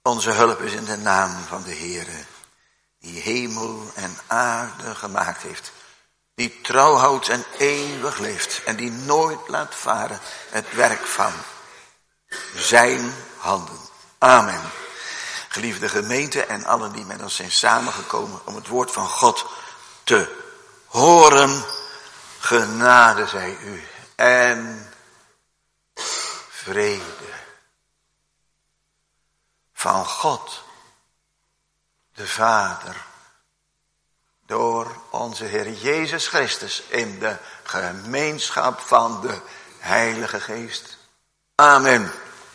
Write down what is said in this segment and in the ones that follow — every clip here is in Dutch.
Onze hulp is in de naam van de Heere, die hemel en aarde gemaakt heeft. Die trouw houdt en eeuwig leeft. En die nooit laat varen het werk van zijn handen. Amen. Geliefde gemeente en allen die met ons zijn samengekomen om het woord van God te horen. Genade zij u en vrede van God, de Vader, door onze Heer Jezus Christus in de gemeenschap van de Heilige Geest. Amen.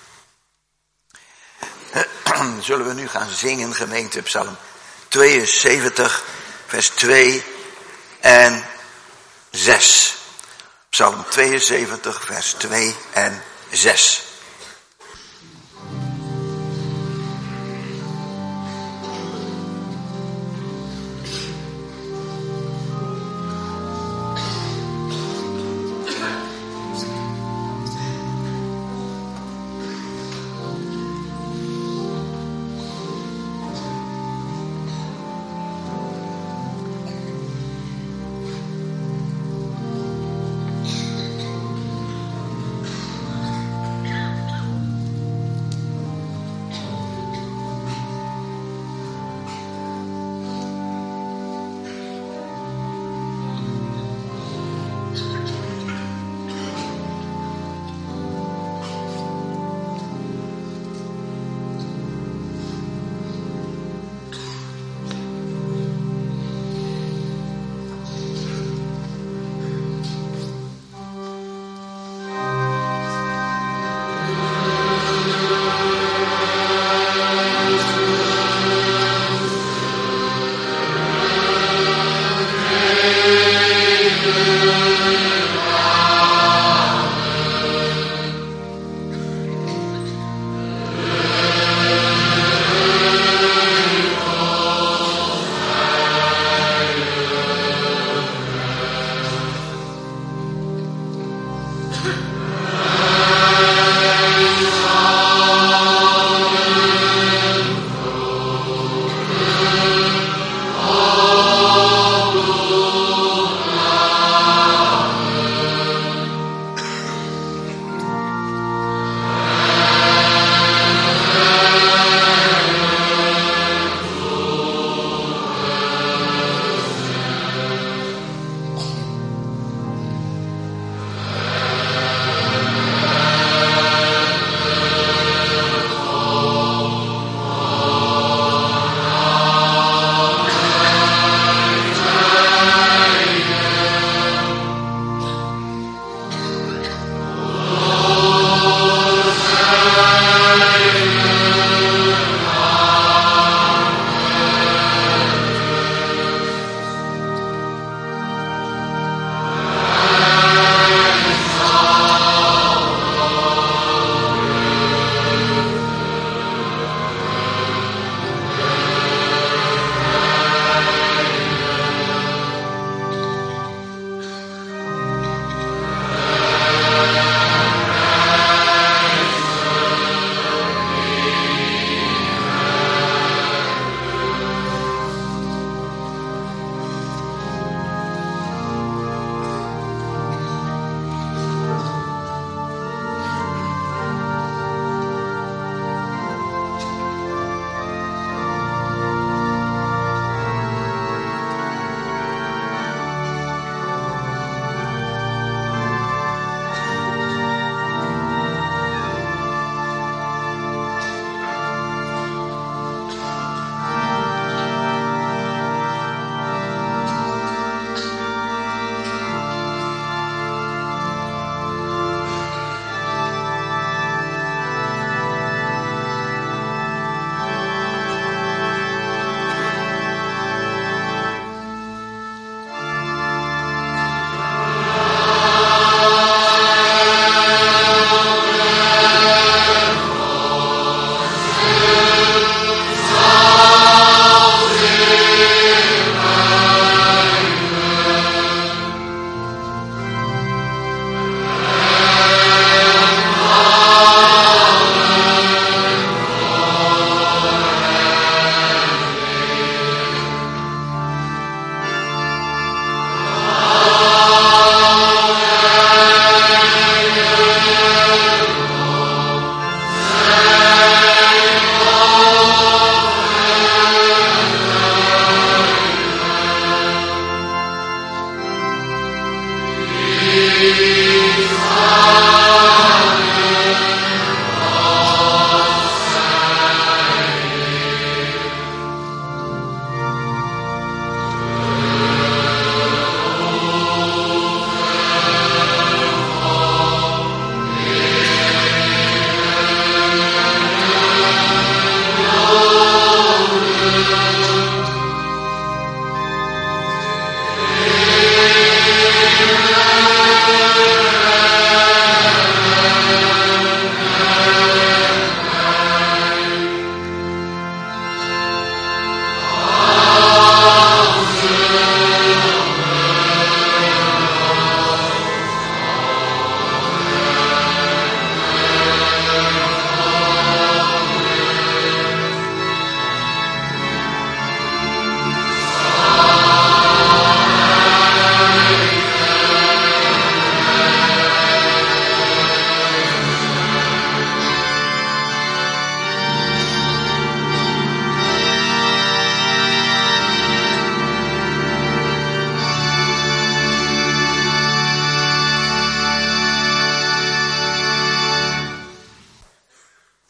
Zullen we nu gaan zingen, gemeente, Psalm 72, vers 2 en 6. Psalm 72, vers 2 en 6.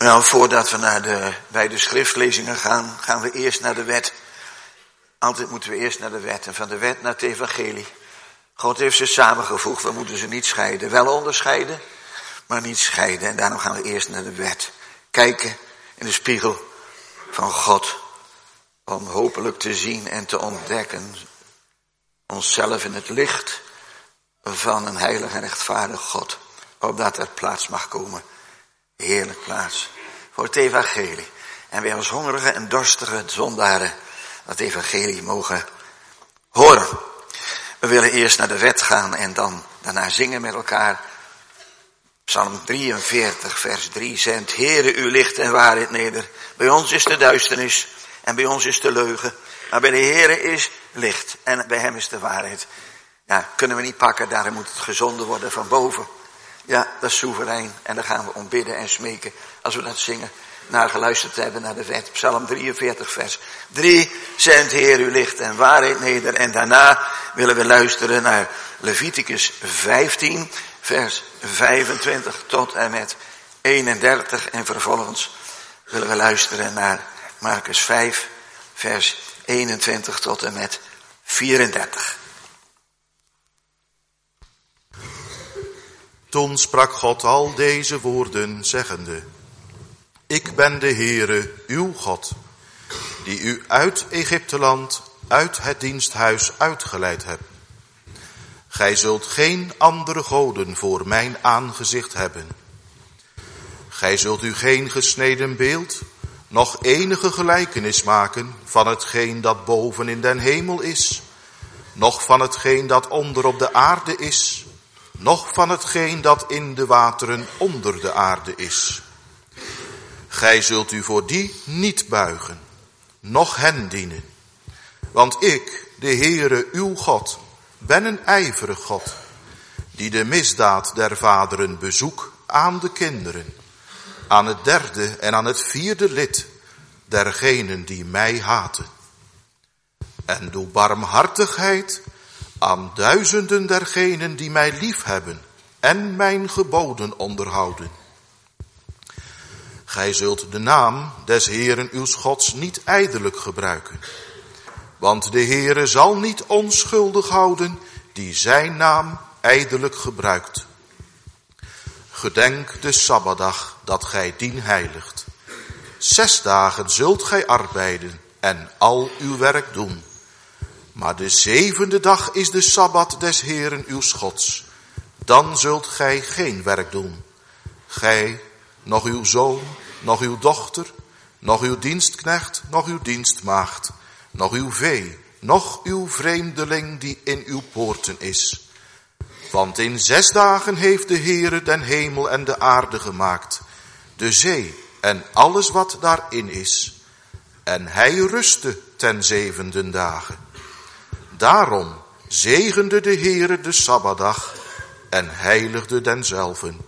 Nou, voordat we bij de schriftlezingen gaan, gaan we eerst naar de wet. Altijd moeten we eerst naar de wet en van de wet naar het evangelie. God heeft ze samengevoegd, we moeten ze niet scheiden. Wel onderscheiden, maar niet scheiden. En daarom gaan we eerst naar de wet. Kijken in de spiegel van God. Om hopelijk te zien en te ontdekken. Onszelf in het licht van een heilig en rechtvaardig God. Opdat er plaats mag komen. Heerlijk plaats voor het evangelie. En wij als hongerige en dorstige zondaren dat evangelie mogen horen. We willen eerst naar de wet gaan en daarna zingen met elkaar. Psalm 43 vers 3 zendt Heere uw licht en waarheid neder. Bij ons is de duisternis en bij ons is de leugen. Maar bij de Heere is licht en bij hem is de waarheid. Ja, kunnen we niet pakken, daarom moet het gezonden worden van boven. Ja, dat is soeverein. En dan gaan we om bidden en smeken als we dat zingen. Naar geluisterd hebben naar de wet. Psalm 43 vers 3. Zendt Heer uw licht en waarheid neder. En daarna willen we luisteren naar Leviticus 15 vers 25 tot en met 31. En vervolgens willen we luisteren naar Markus 5 vers 21 tot en met 34. Toen sprak God al deze woorden, zeggende: Ik ben de Heere, uw God, die u uit Egypteland, uit het diensthuis uitgeleid heb. Gij zult geen andere goden voor mijn aangezicht hebben. Gij zult u geen gesneden beeld, noch enige gelijkenis maken van hetgeen dat boven in den hemel is, noch van hetgeen dat onder op de aarde is, noch van hetgeen dat in de wateren onder de aarde is. Gij zult u voor die niet buigen, noch hen dienen. Want ik, de Heere uw God, ben een ijverig God, die de misdaad der vaderen bezoek aan de kinderen, aan het derde en aan het vierde lid dergenen die mij haten. En doe barmhartigheid aan duizenden dergenen die mij liefhebben en mijn geboden onderhouden. Gij zult de naam des Heeren uws Gods niet ijdelijk gebruiken. Want de Heere zal niet onschuldig houden die zijn naam ijdelijk gebruikt. Gedenk de Sabbatdag dat gij dien heiligt. 6 dagen zult gij arbeiden en al uw werk doen. Maar de 7e dag is de Sabbat des Heeren uws Gods. Dan zult gij geen werk doen. Gij, nog uw zoon, nog uw dochter, nog uw dienstknecht, nog uw dienstmaagd, nog uw vee, nog uw vreemdeling die in uw poorten is. Want in 6 dagen heeft de Heere den hemel en de aarde gemaakt, de zee en alles wat daarin is. En hij rustte ten 7e dagen. Daarom zegende de Heere de Sabbatdag en heiligde denzelven.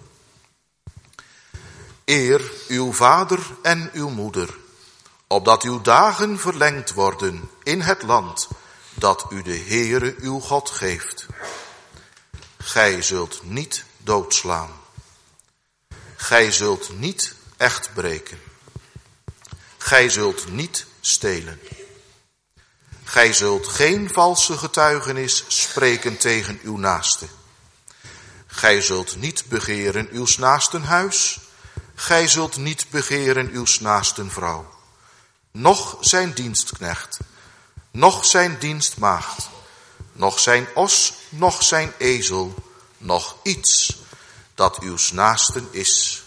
Eer uw vader en uw moeder, opdat uw dagen verlengd worden in het land dat u de Heere uw God geeft. Gij zult niet doodslaan. Gij zult niet echt breken. Gij zult niet stelen. Gij zult geen valse getuigenis spreken tegen uw naaste. Gij zult niet begeren uws naasten huis. Gij zult niet begeren uws naasten vrouw. Noch zijn dienstknecht, noch zijn dienstmaagd, noch zijn os, noch zijn ezel, noch iets dat uws naasten is.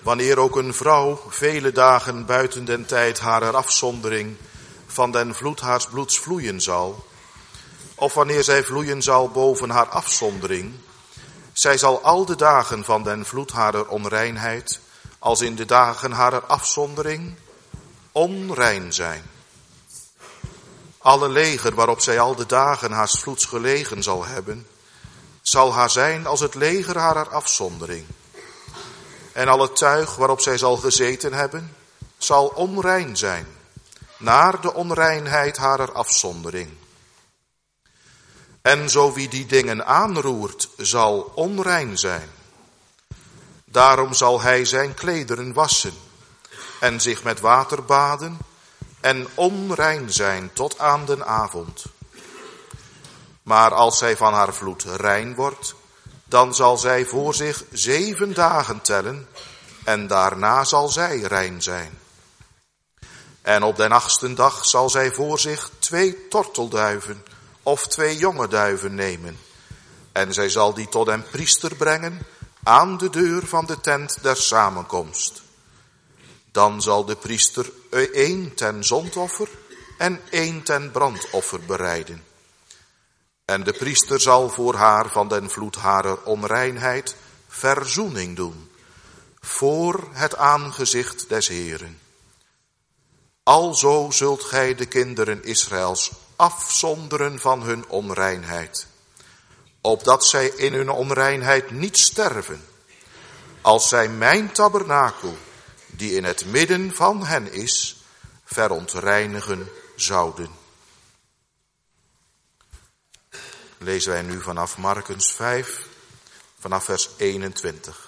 wanneer ook een vrouw vele dagen buiten den tijd harer afzondering van den vloed haars bloeds vloeien zal, of wanneer zij vloeien zal boven haar afzondering, zij zal al de dagen van den vloed harer onreinheid, als in de dagen harer afzondering, onrein zijn. Alle leger waarop zij al de dagen haars vloeds gelegen zal hebben, zal haar zijn als het leger harer afzondering. En al het tuig waarop zij zal gezeten hebben, zal onrein zijn, naar de onreinheid harer afzondering. En zo wie die dingen aanroert, zal onrein zijn. Daarom zal hij zijn klederen wassen en zich met water baden en onrein zijn tot aan den avond. Maar als zij van haar vloed rein wordt, dan zal zij voor zich 7 dagen tellen en daarna zal zij rein zijn. En op den 8e dag zal zij voor zich 2 tortelduiven of 2 jonge duiven nemen. En zij zal die tot den priester brengen aan de deur van de tent der samenkomst. Dan zal de priester 1 ten zondoffer en 1 ten brandoffer bereiden. En de priester zal voor haar van den vloed harer onreinheid verzoening doen, voor het aangezicht des Heeren. Alzo zult gij de kinderen Israëls afzonderen van hun onreinheid, opdat zij in hun onreinheid niet sterven, als zij mijn tabernakel, die in het midden van hen is, verontreinigen zouden. Lezen wij nu vanaf Markus 5, vanaf vers 21.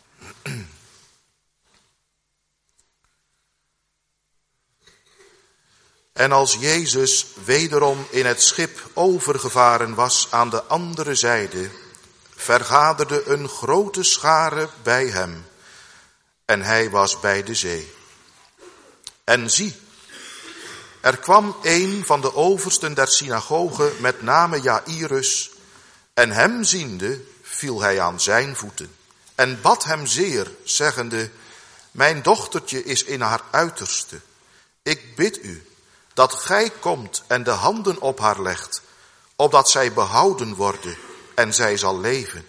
En als Jezus wederom in het schip overgevaren was aan de andere zijde, vergaderde een grote schare bij hem, en hij was bij de zee. En zie, er kwam een van de oversten der synagoge met name Jairus, en hem ziende viel hij aan zijn voeten en bad hem zeer, zeggende, mijn dochtertje is in haar uiterste. Ik bid u dat gij komt en de handen op haar legt, opdat zij behouden worden en zij zal leven.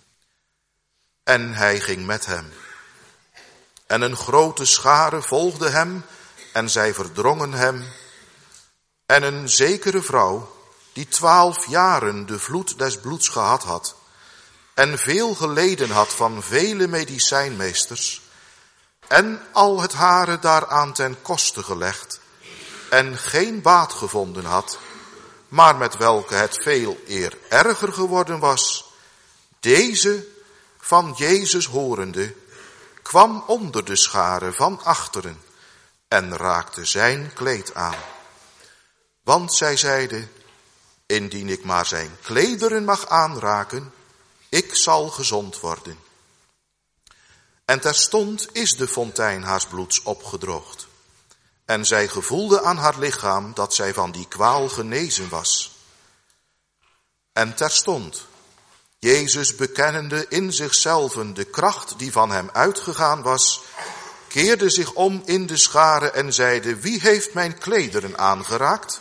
En hij ging met hem. En een grote schare volgde hem en zij verdrongen hem. En een zekere vrouw, die 12 jaren de vloed des bloeds gehad had, en veel geleden had van vele medicijnmeesters, en al het hare daaraan ten koste gelegd, en geen baat gevonden had, maar met welke het veel eer erger geworden was, deze van Jezus horende, kwam onder de schare van achteren en raakte zijn kleed aan. Want zij zeide, indien ik maar zijn klederen mag aanraken, ik zal gezond worden. En terstond is de fontein haars bloeds opgedroogd. En zij gevoelde aan haar lichaam dat zij van die kwaal genezen was. En terstond, Jezus bekennende in zichzelven de kracht die van hem uitgegaan was, keerde zich om in de schare en zeide, wie heeft mijn klederen aangeraakt?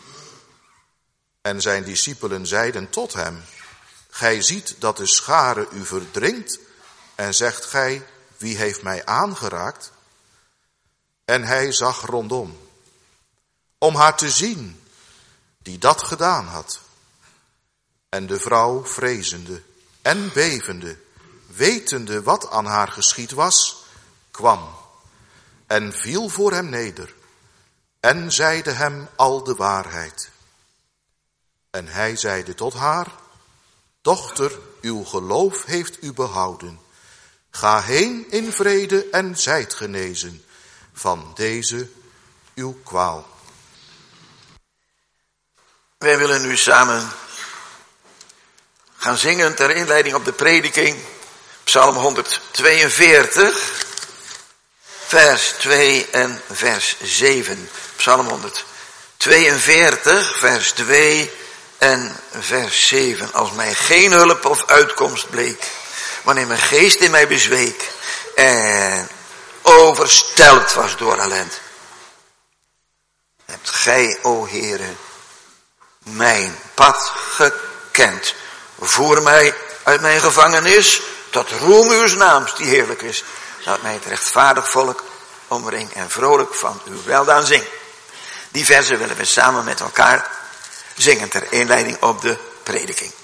En zijn discipelen zeiden tot hem, gij ziet dat de schare u verdringt en zegt gij, wie heeft mij aangeraakt? En hij zag rondom, om haar te zien, die dat gedaan had. En de vrouw, vrezende en bevende, wetende wat aan haar geschied was, kwam en viel voor hem neder en zeide hem al de waarheid. En hij zeide tot haar, dochter, uw geloof heeft u behouden. Ga heen in vrede en zijt genezen van deze uw kwaal. Wij willen nu samen gaan zingen ter inleiding op de prediking. Psalm 142, vers 2 en vers 7. Psalm 142, vers 2 en vers 7. Als mij geen hulp of uitkomst bleek, wanneer mijn geest in mij bezweek en overstelpt was door ellende. Hebt gij, o Heere, mijn pad gekend. Voer mij uit mijn gevangenis tot roem uws naams die heerlijk is. Dat mij het rechtvaardig volk omring en vrolijk van uw weldaan zing. Die verzen willen we samen met elkaar zingen ter inleiding op de prediking.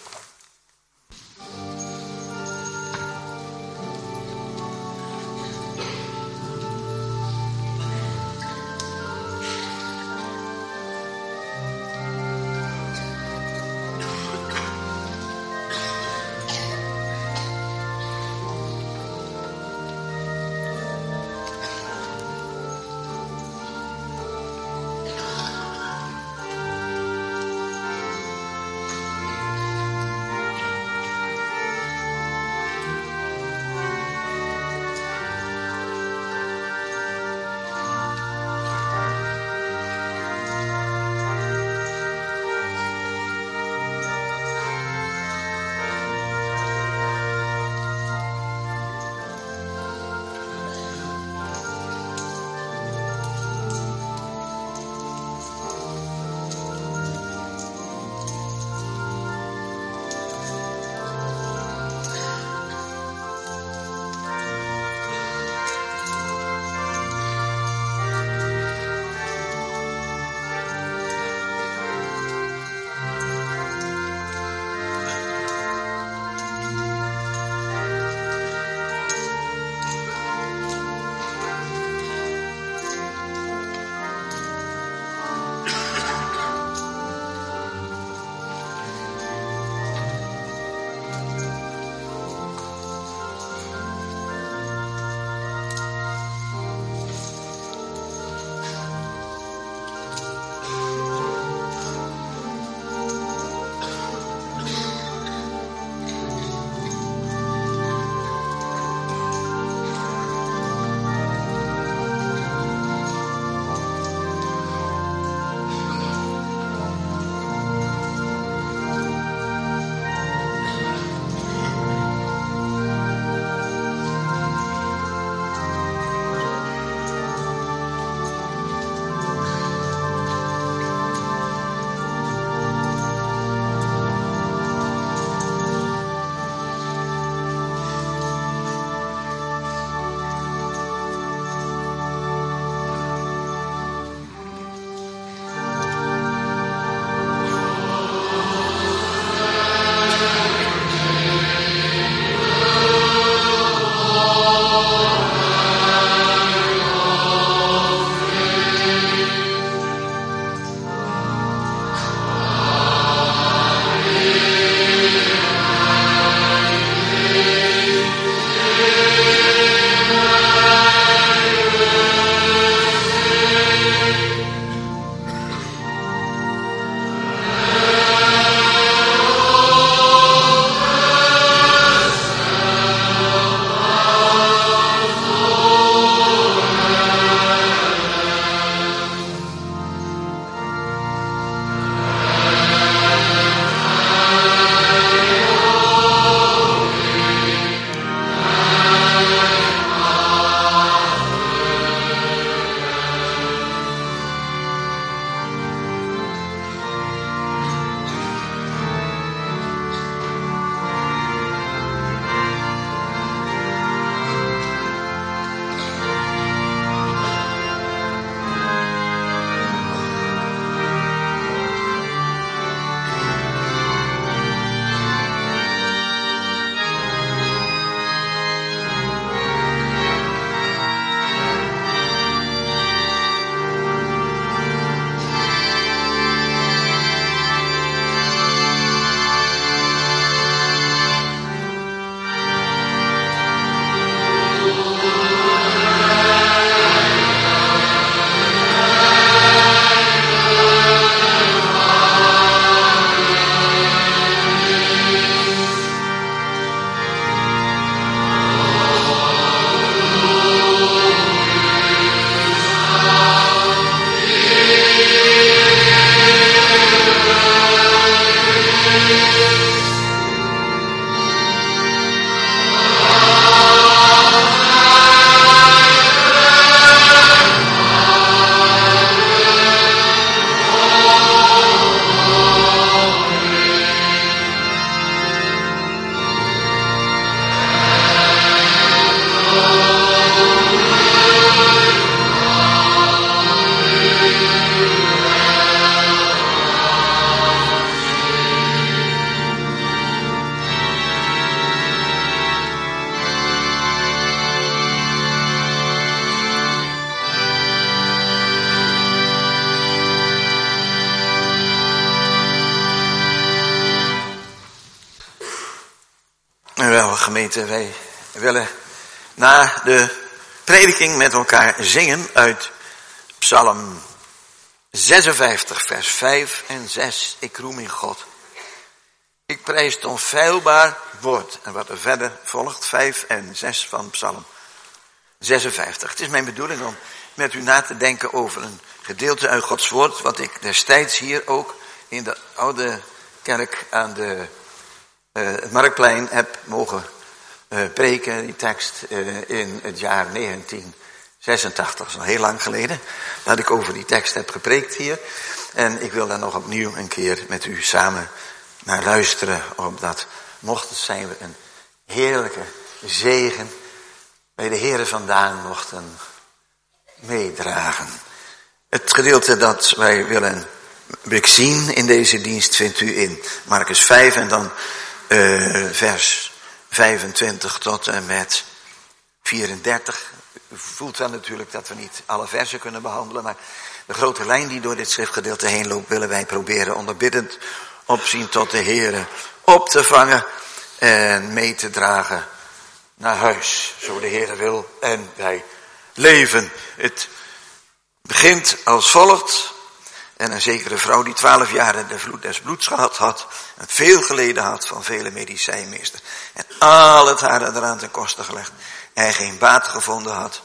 Wel, gemeente, wij willen na de prediking met elkaar zingen uit Psalm 56, vers 5 en 6. Ik roem in God. Ik prijs het onfeilbaar woord. En wat er verder volgt, 5 en 6 van Psalm 56. Het is mijn bedoeling om met u na te denken over een gedeelte uit Gods woord, wat ik destijds hier ook in de oude kerk aan het Marktplein heb mogen preken, die tekst in het jaar 1986. Dat is al heel lang geleden dat ik over die tekst heb gepreekt hier. En ik wil daar nog opnieuw een keer met u samen naar luisteren, omdat mocht het zijn we een heerlijke zegen bij de Heere vandaan mochten meedragen. Het gedeelte dat wij willen zien in deze dienst vindt u in Markus 5 en dan vers 25 tot en met 34. U voelt wel natuurlijk dat we niet alle versen kunnen behandelen, maar de grote lijn die door dit schriftgedeelte heen loopt willen wij proberen onderbiddend opzien tot de Heere op te vangen en mee te dragen naar huis, zo de Heere wil en wij leven. Het begint als volgt. En een zekere vrouw die 12 jaar de vloed des bloeds gehad had en veel geleden had van vele medicijnmeesters en al het haar eraan ten koste gelegd en geen baat gevonden had,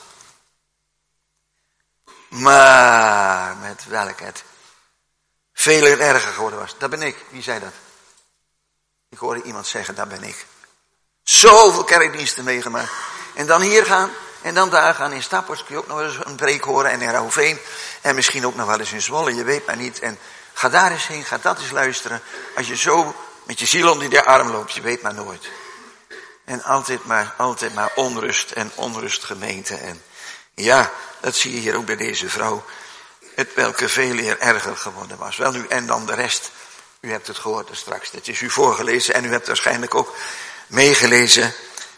maar met welk het veel erger geworden was. Dat ben ik. Wie zei dat? Ik hoorde iemand zeggen, dat ben ik. Zoveel kerkdiensten meegemaakt. En dan hier gaan en dan daar gaan. In Staphorst kun je ook nog eens een preek horen en in Rauwveen. En misschien ook nog wel eens in Zwolle, je weet maar niet. En ga daar eens heen, ga dat eens luisteren. Als je zo met je ziel onder de arm loopt, je weet maar nooit. En altijd maar onrust en onrust gemeente. En ja, dat zie je hier ook bij deze vrouw. Het welke veel eer erger geworden was. Wel nu, en dan de rest. U hebt het gehoord er straks. Het is u voorgelezen en u hebt waarschijnlijk ook meegelezen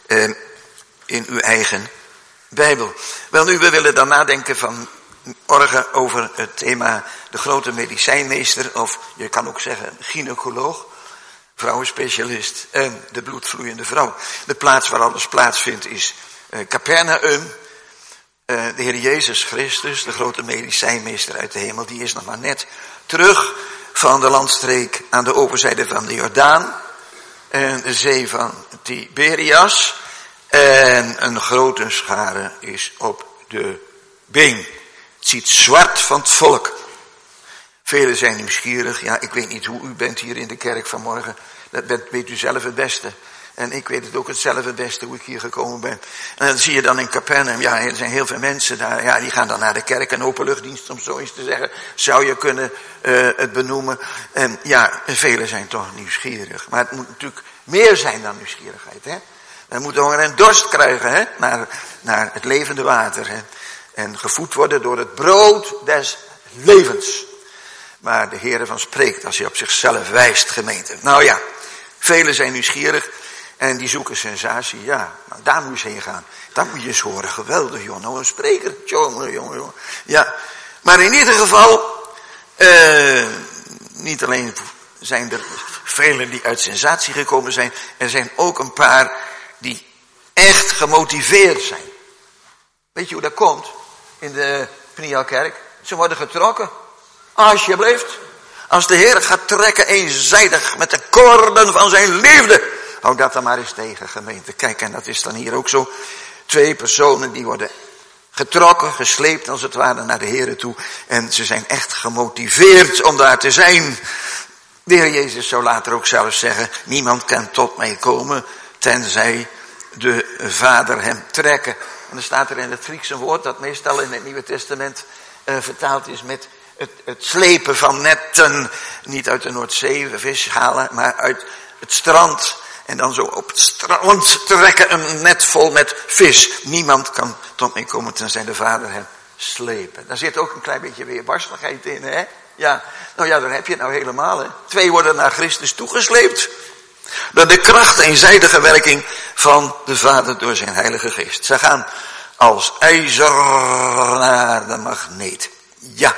in uw eigen Bijbel. Wel nu, we willen dan nadenken vanmorgen over het thema de grote medicijnmeester, of je kan ook zeggen gynaecoloog, vrouwenspecialist en de bloedvloeiende vrouw. De plaats waar alles plaatsvindt is Capernaum. De Heer Jezus Christus, de grote medicijnmeester uit de hemel, die is nog maar net terug van de landstreek aan de overzijde van de Jordaan en de zee van Tiberias. En een grote schare is op de been. Het ziet zwart van het volk. Velen zijn nieuwsgierig. Ja, ik weet niet hoe u bent hier in de kerk vanmorgen. Dat weet u zelf het beste. En ik weet het ook hetzelfde het beste hoe ik hier gekomen ben. En dan zie je dan in Capernaum, ja, er zijn heel veel mensen daar. Ja, die gaan dan naar de kerk, een openluchtdienst om zo eens te zeggen. Zou je kunnen het benoemen. En ja, velen zijn toch nieuwsgierig. Maar het moet natuurlijk meer zijn dan nieuwsgierigheid, hè. We moeten honger en dorst krijgen, hè, naar het levende water, hè. En gevoed worden door het brood des levens. Waar de Heere van spreekt als hij op zichzelf wijst, gemeente. Nou ja, velen zijn nieuwsgierig en die zoeken sensatie. Ja, maar daar moet je heen gaan. Dat moet je eens horen. Geweldig, joh. Nou, een spreker. Jongen. Ja, maar in ieder geval, niet alleen zijn er velen die uit sensatie gekomen zijn. Er zijn ook een paar die echt gemotiveerd zijn. Weet je hoe dat komt in de Pnielkerk? Ze worden getrokken. Alsjeblieft. Als de Heer gaat trekken eenzijdig met de koorden van zijn liefde. Hou dat dan maar eens tegen, gemeente. Kijk, en dat is dan hier ook zo. 2 personen die worden getrokken, gesleept als het ware naar de Heer toe. En ze zijn echt gemotiveerd om daar te zijn. De Heer Jezus zou later ook zelf zeggen, niemand kan tot mij komen tenzij de Vader hem trekken. En dan staat er in het Grieks een woord dat meestal in het Nieuwe Testament vertaald is met het slepen van netten. Niet uit de Noordzee, vis halen, maar uit het strand. En dan zo op het strand trekken een net vol met vis. Niemand kan tot mij komen tenzij de Vader hem slepen. Daar zit ook een klein beetje weerbarstigheid in, hè? Ja, nou ja, daar heb je het nou helemaal, hè. 2 worden naar Christus toegesleept. Door de kracht en eenzijdige werking van de Vader door zijn Heilige Geest. Ze gaan als ijzer naar de magneet. Ja.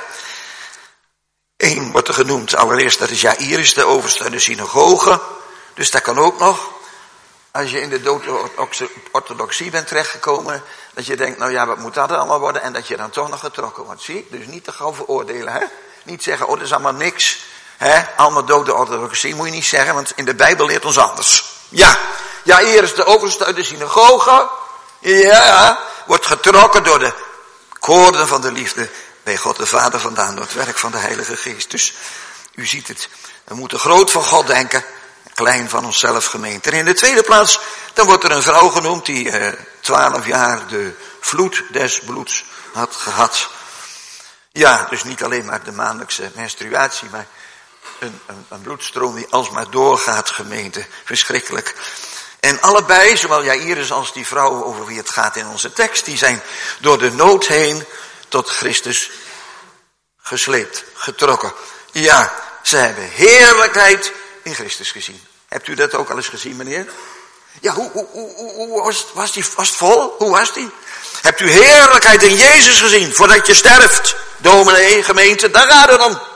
1 wordt er genoemd. Allereerst, dat is Jairus, de overste uit de synagoge. Dus dat kan ook nog. als je in de dood-orthodoxie bent terechtgekomen, dat je denkt, nou ja, wat moet dat allemaal worden? En dat je dan toch nog getrokken wordt. Zie, dus niet te gauw veroordelen, hè? Niet zeggen, oh, dat is allemaal niks. Hè? Allemaal dood-orthodoxie moet je niet zeggen, want in de Bijbel leert ons anders. Ja, eerst de overste uit de synagoge. Ja, wordt getrokken door de koorden van de liefde bij God de Vader vandaan, door het werk van de Heilige Geest. Dus u ziet het, we moeten groot van God denken, klein van onszelf gemeente. En in de tweede plaats, dan wordt er een vrouw genoemd die 12 jaar de vloed des bloeds had gehad. Ja, dus niet alleen maar de maandelijkse menstruatie, maar een bloedstroom die alsmaar doorgaat, gemeente. Verschrikkelijk. En allebei, zowel Jairus als die vrouw over wie het gaat in onze tekst, die zijn door de nood heen tot Christus gesleept, getrokken. Ja, ze hebben heerlijkheid in Christus gezien. Hebt u dat ook al eens gezien, meneer? Ja, hoe was het vol? Hoe was die? Hebt u heerlijkheid in Jezus gezien voordat je sterft? Dominee, gemeente, daar gaat het om.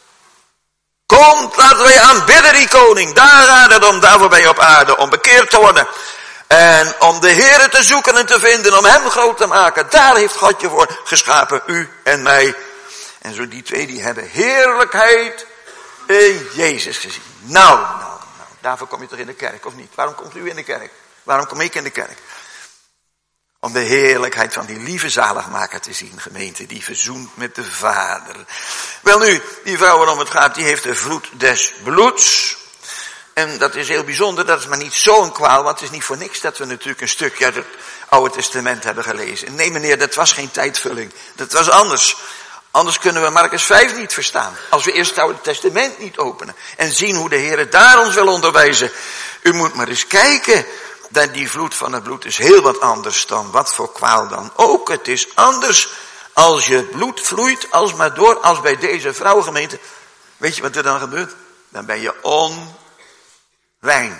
Komt, laten wij aanbidden die koning. Daar gaat het om, daarvoor ben je op aarde, om bekeerd te worden. En om de Heere te zoeken en te vinden, om hem groot te maken. Daar heeft God je voor geschapen, u en mij. En zo die twee, die hebben heerlijkheid in Jezus gezien. Nou, daarvoor kom je toch in de kerk, of niet? Waarom komt u in de kerk? Waarom kom ik in de kerk? Om de heerlijkheid van die lieve zaligmaker te zien, gemeente, die verzoent met de Vader. Wel nu, die vrouw waarom het gaat, die heeft de vloed des bloeds. En dat is heel bijzonder, dat is maar niet zo'n kwaal, want het is niet voor niks dat we natuurlijk een stukje uit het Oude Testament hebben gelezen. Nee meneer, dat was geen tijdvulling, dat was anders. Anders kunnen we Marcus 5 niet verstaan. Als we eerst het Oude Testament niet openen en zien hoe de Heer daar ons wil onderwijzen. U moet maar eens kijken. Dat die vloed van het bloed is heel wat anders dan wat voor kwaal dan ook. Het is anders als je bloed vloeit, als maar door, als bij deze vrouwengemeente. Weet je wat er dan gebeurt? Dan ben je onrein.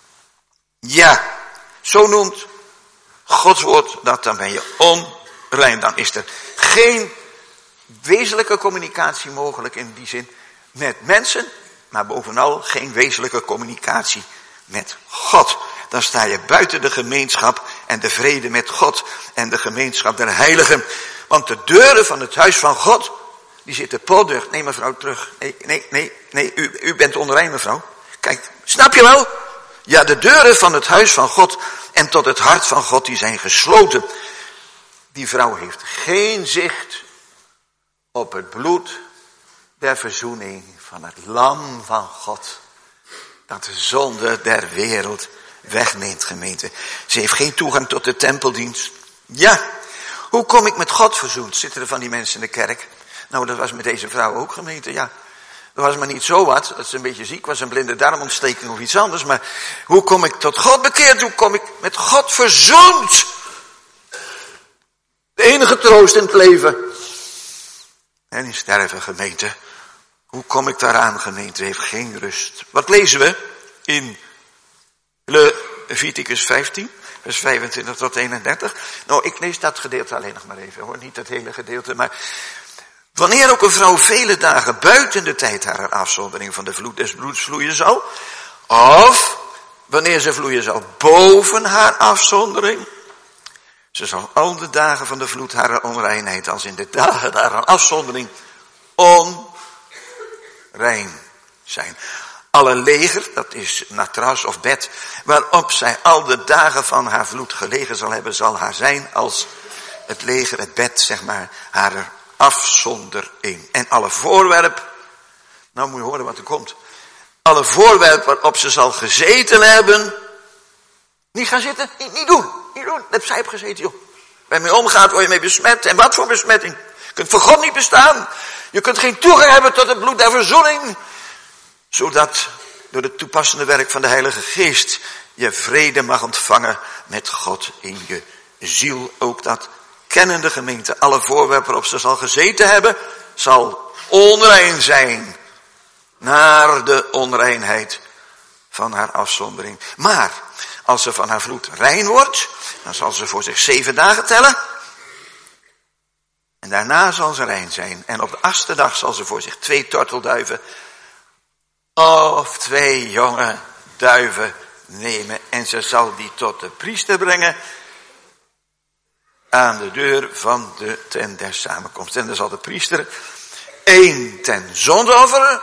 Ja, zo noemt Gods woord dat, dan ben je onrein. Dan is er geen wezenlijke communicatie mogelijk in die zin met mensen, maar bovenal geen wezenlijke communicatie met God. Dan sta je buiten de gemeenschap en de vrede met God en de gemeenschap der heiligen. Want de deuren van het huis van God, die zitten potdicht. Nee mevrouw, terug. Nee, u bent onrein mevrouw. Kijk, snap je wel? Ja, de deuren van het huis van God en tot het hart van God, die zijn gesloten. Die vrouw heeft geen zicht op het bloed der verzoening van het lam van God. Dat de zonde der wereld wegneemt, gemeente. Ze heeft geen toegang tot de tempeldienst. Ja, hoe kom ik met God verzoend? Zitten er van die mensen in de kerk? Nou, dat was met deze vrouw ook, gemeente, ja. Dat was maar niet zo wat, dat ze een beetje ziek was, een blinde darmontsteking of iets anders. Maar hoe kom ik tot God bekeerd? Hoe kom ik met God verzoend? De enige troost in het leven. En in sterven, gemeente. Hoe kom ik daaraan, gemeente? Heeft geen rust. Wat lezen we in Leviticus 15, vers 25 tot 31. Nou, ik lees dat gedeelte alleen nog maar even, hoor. Niet dat hele gedeelte, maar wanneer ook een vrouw vele dagen buiten de tijd haar afzondering van de vloed des bloeds vloeien zal, of wanneer ze vloeien zal boven haar afzondering, ze zal al de dagen van de vloed haar onreinheid als in de dagen haar afzondering onrein zijn. Alle leger, dat is matras of bed, waarop zij al de dagen van haar vloed gelegen zal hebben, zal haar zijn als het leger, het bed, zeg maar, haar afzondering. En alle voorwerp, nou moet je horen wat er komt. Alle voorwerp waarop ze zal gezeten hebben, niet gaan zitten, niet doen. Dat zij heeft gezeten, joh. Waar je mee omgaat, word je mee besmet. En wat voor besmetting? Je kunt voor God niet bestaan. Je kunt geen toegang hebben tot het bloed der verzoening. Zodat door het toepassende werk van de Heilige Geest je vrede mag ontvangen met God in je ziel. Ook dat kennende gemeente, alle voorwerpen waarop ze zal gezeten hebben, zal onrein zijn. Naar de onreinheid van haar afzondering. Maar als ze van haar vloed rein wordt, dan zal ze voor zich 7 dagen tellen. En daarna zal ze rein zijn. En op de 8e dag zal ze voor zich 2 tortelduiven of 2 jonge duiven nemen en ze zal die tot de priester brengen aan de deur van de tent der samenkomst. En dan zal de priester 1 ten zondeoffer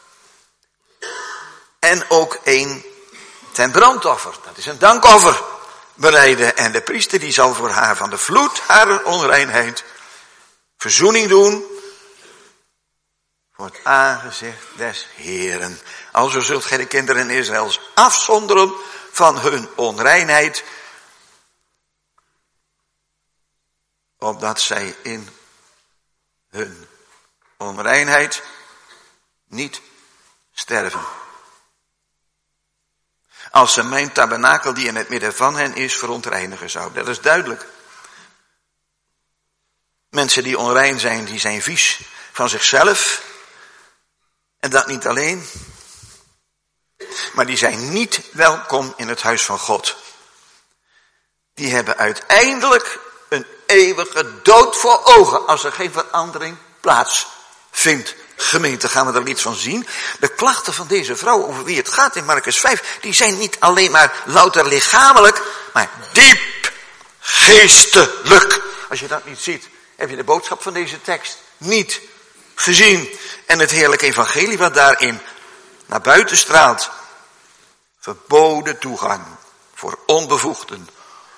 en ook 1 ten brandoffer. Dat is een dankoffer bereiden. En de priester die zal voor haar van de vloed haar onreinheid verzoening doen voor het aangezicht des Heeren. Alzo zult gij de kinderen Israëls afzonderen van hun onreinheid, opdat zij in hun onreinheid niet sterven. Als ze mijn tabernakel die in het midden van hen is verontreinigen zou. Dat is duidelijk. Mensen die onrein zijn, die zijn vies van zichzelf. En dat niet alleen. Maar die zijn niet welkom in het huis van God. Die hebben uiteindelijk een eeuwige dood voor ogen als er geen verandering plaatsvindt. Gemeente, gaan we er iets van zien. De klachten van deze vrouw over wie het gaat in Markus 5, die zijn niet alleen maar louter lichamelijk, maar diep geestelijk. Als je dat niet ziet, heb je de boodschap van deze tekst niet gezien. En het heerlijke evangelie wat daarin naar buiten straalt. Verboden toegang voor onbevoegden,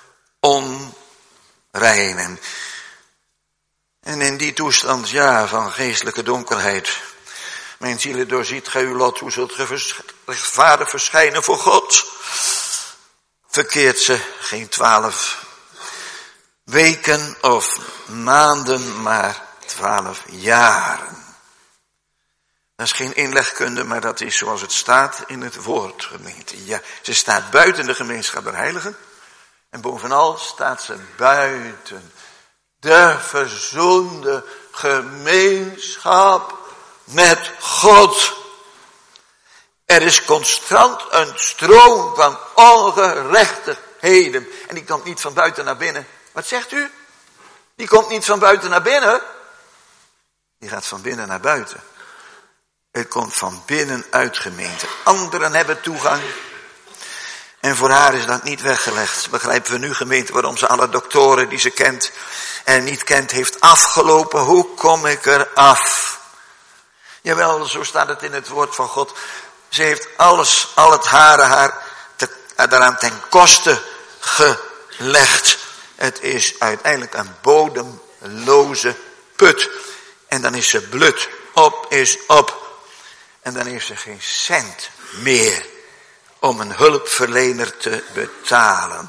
onreinen. En in die toestand, ja, van geestelijke donkerheid. Mijn zielen doorziet gij uw lot, hoe zult gij rechtvaardig verschijnen voor God? Verkeert ze geen 12 weken of maanden, maar 12 jaren. Dat is geen inlegkunde, maar dat is zoals het staat in het woord, gemeente. Ja, ze staat buiten de gemeenschap der heiligen. En bovenal staat ze buiten de verzoende gemeenschap met God. Er is constant een stroom van ongerechtigheden. En die komt niet van buiten naar binnen. Wat zegt u? Die komt niet van buiten naar binnen. Die gaat van binnen naar buiten. Het komt van binnen uit, gemeente. Anderen hebben toegang. En voor haar is dat niet weggelegd. Begrijpen we nu, gemeente, waarom ze alle doktoren die ze kent en niet kent heeft afgelopen. Hoe kom ik er af? Jawel, zo staat het in het woord van God. Ze heeft alles, al het hare daaraan ten koste gelegd. Het is uiteindelijk een bodemloze put. En dan is ze blut. Op is op. En dan heeft ze geen cent meer om een hulpverlener te betalen.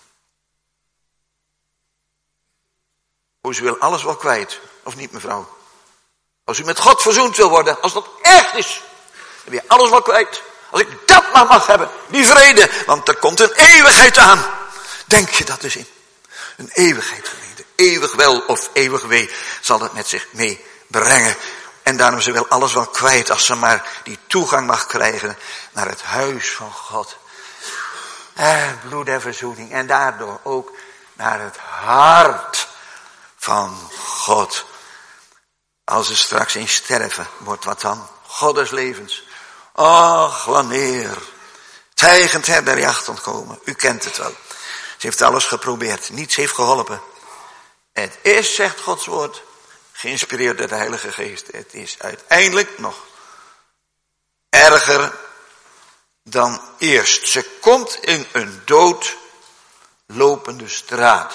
Ze wil alles wel kwijt, of niet, mevrouw? Als u met God verzoend wil worden, als dat echt is, dan wil je alles wel kwijt. Als ik dat maar mag hebben, die vrede, want er komt een eeuwigheid aan. Denk je dat eens in? Een eeuwigheid, gemeente. Eeuwig wel of eeuwig wee zal het met zich meebrengen. En daarom ze wil alles wel kwijt als ze maar die toegang mag krijgen naar het huis van God. Bloed en verzoening. En daardoor ook naar het hart van God. Als er straks in sterven wordt, wat dan? God des levens. Ach, wanneer. Tijgend der jacht ontkomen. U kent het wel. Ze heeft alles geprobeerd. Niets heeft geholpen. Het is, zegt Gods woord, geïnspireerd door de Heilige Geest. Het is uiteindelijk nog erger dan eerst. Ze komt in een doodlopende straat.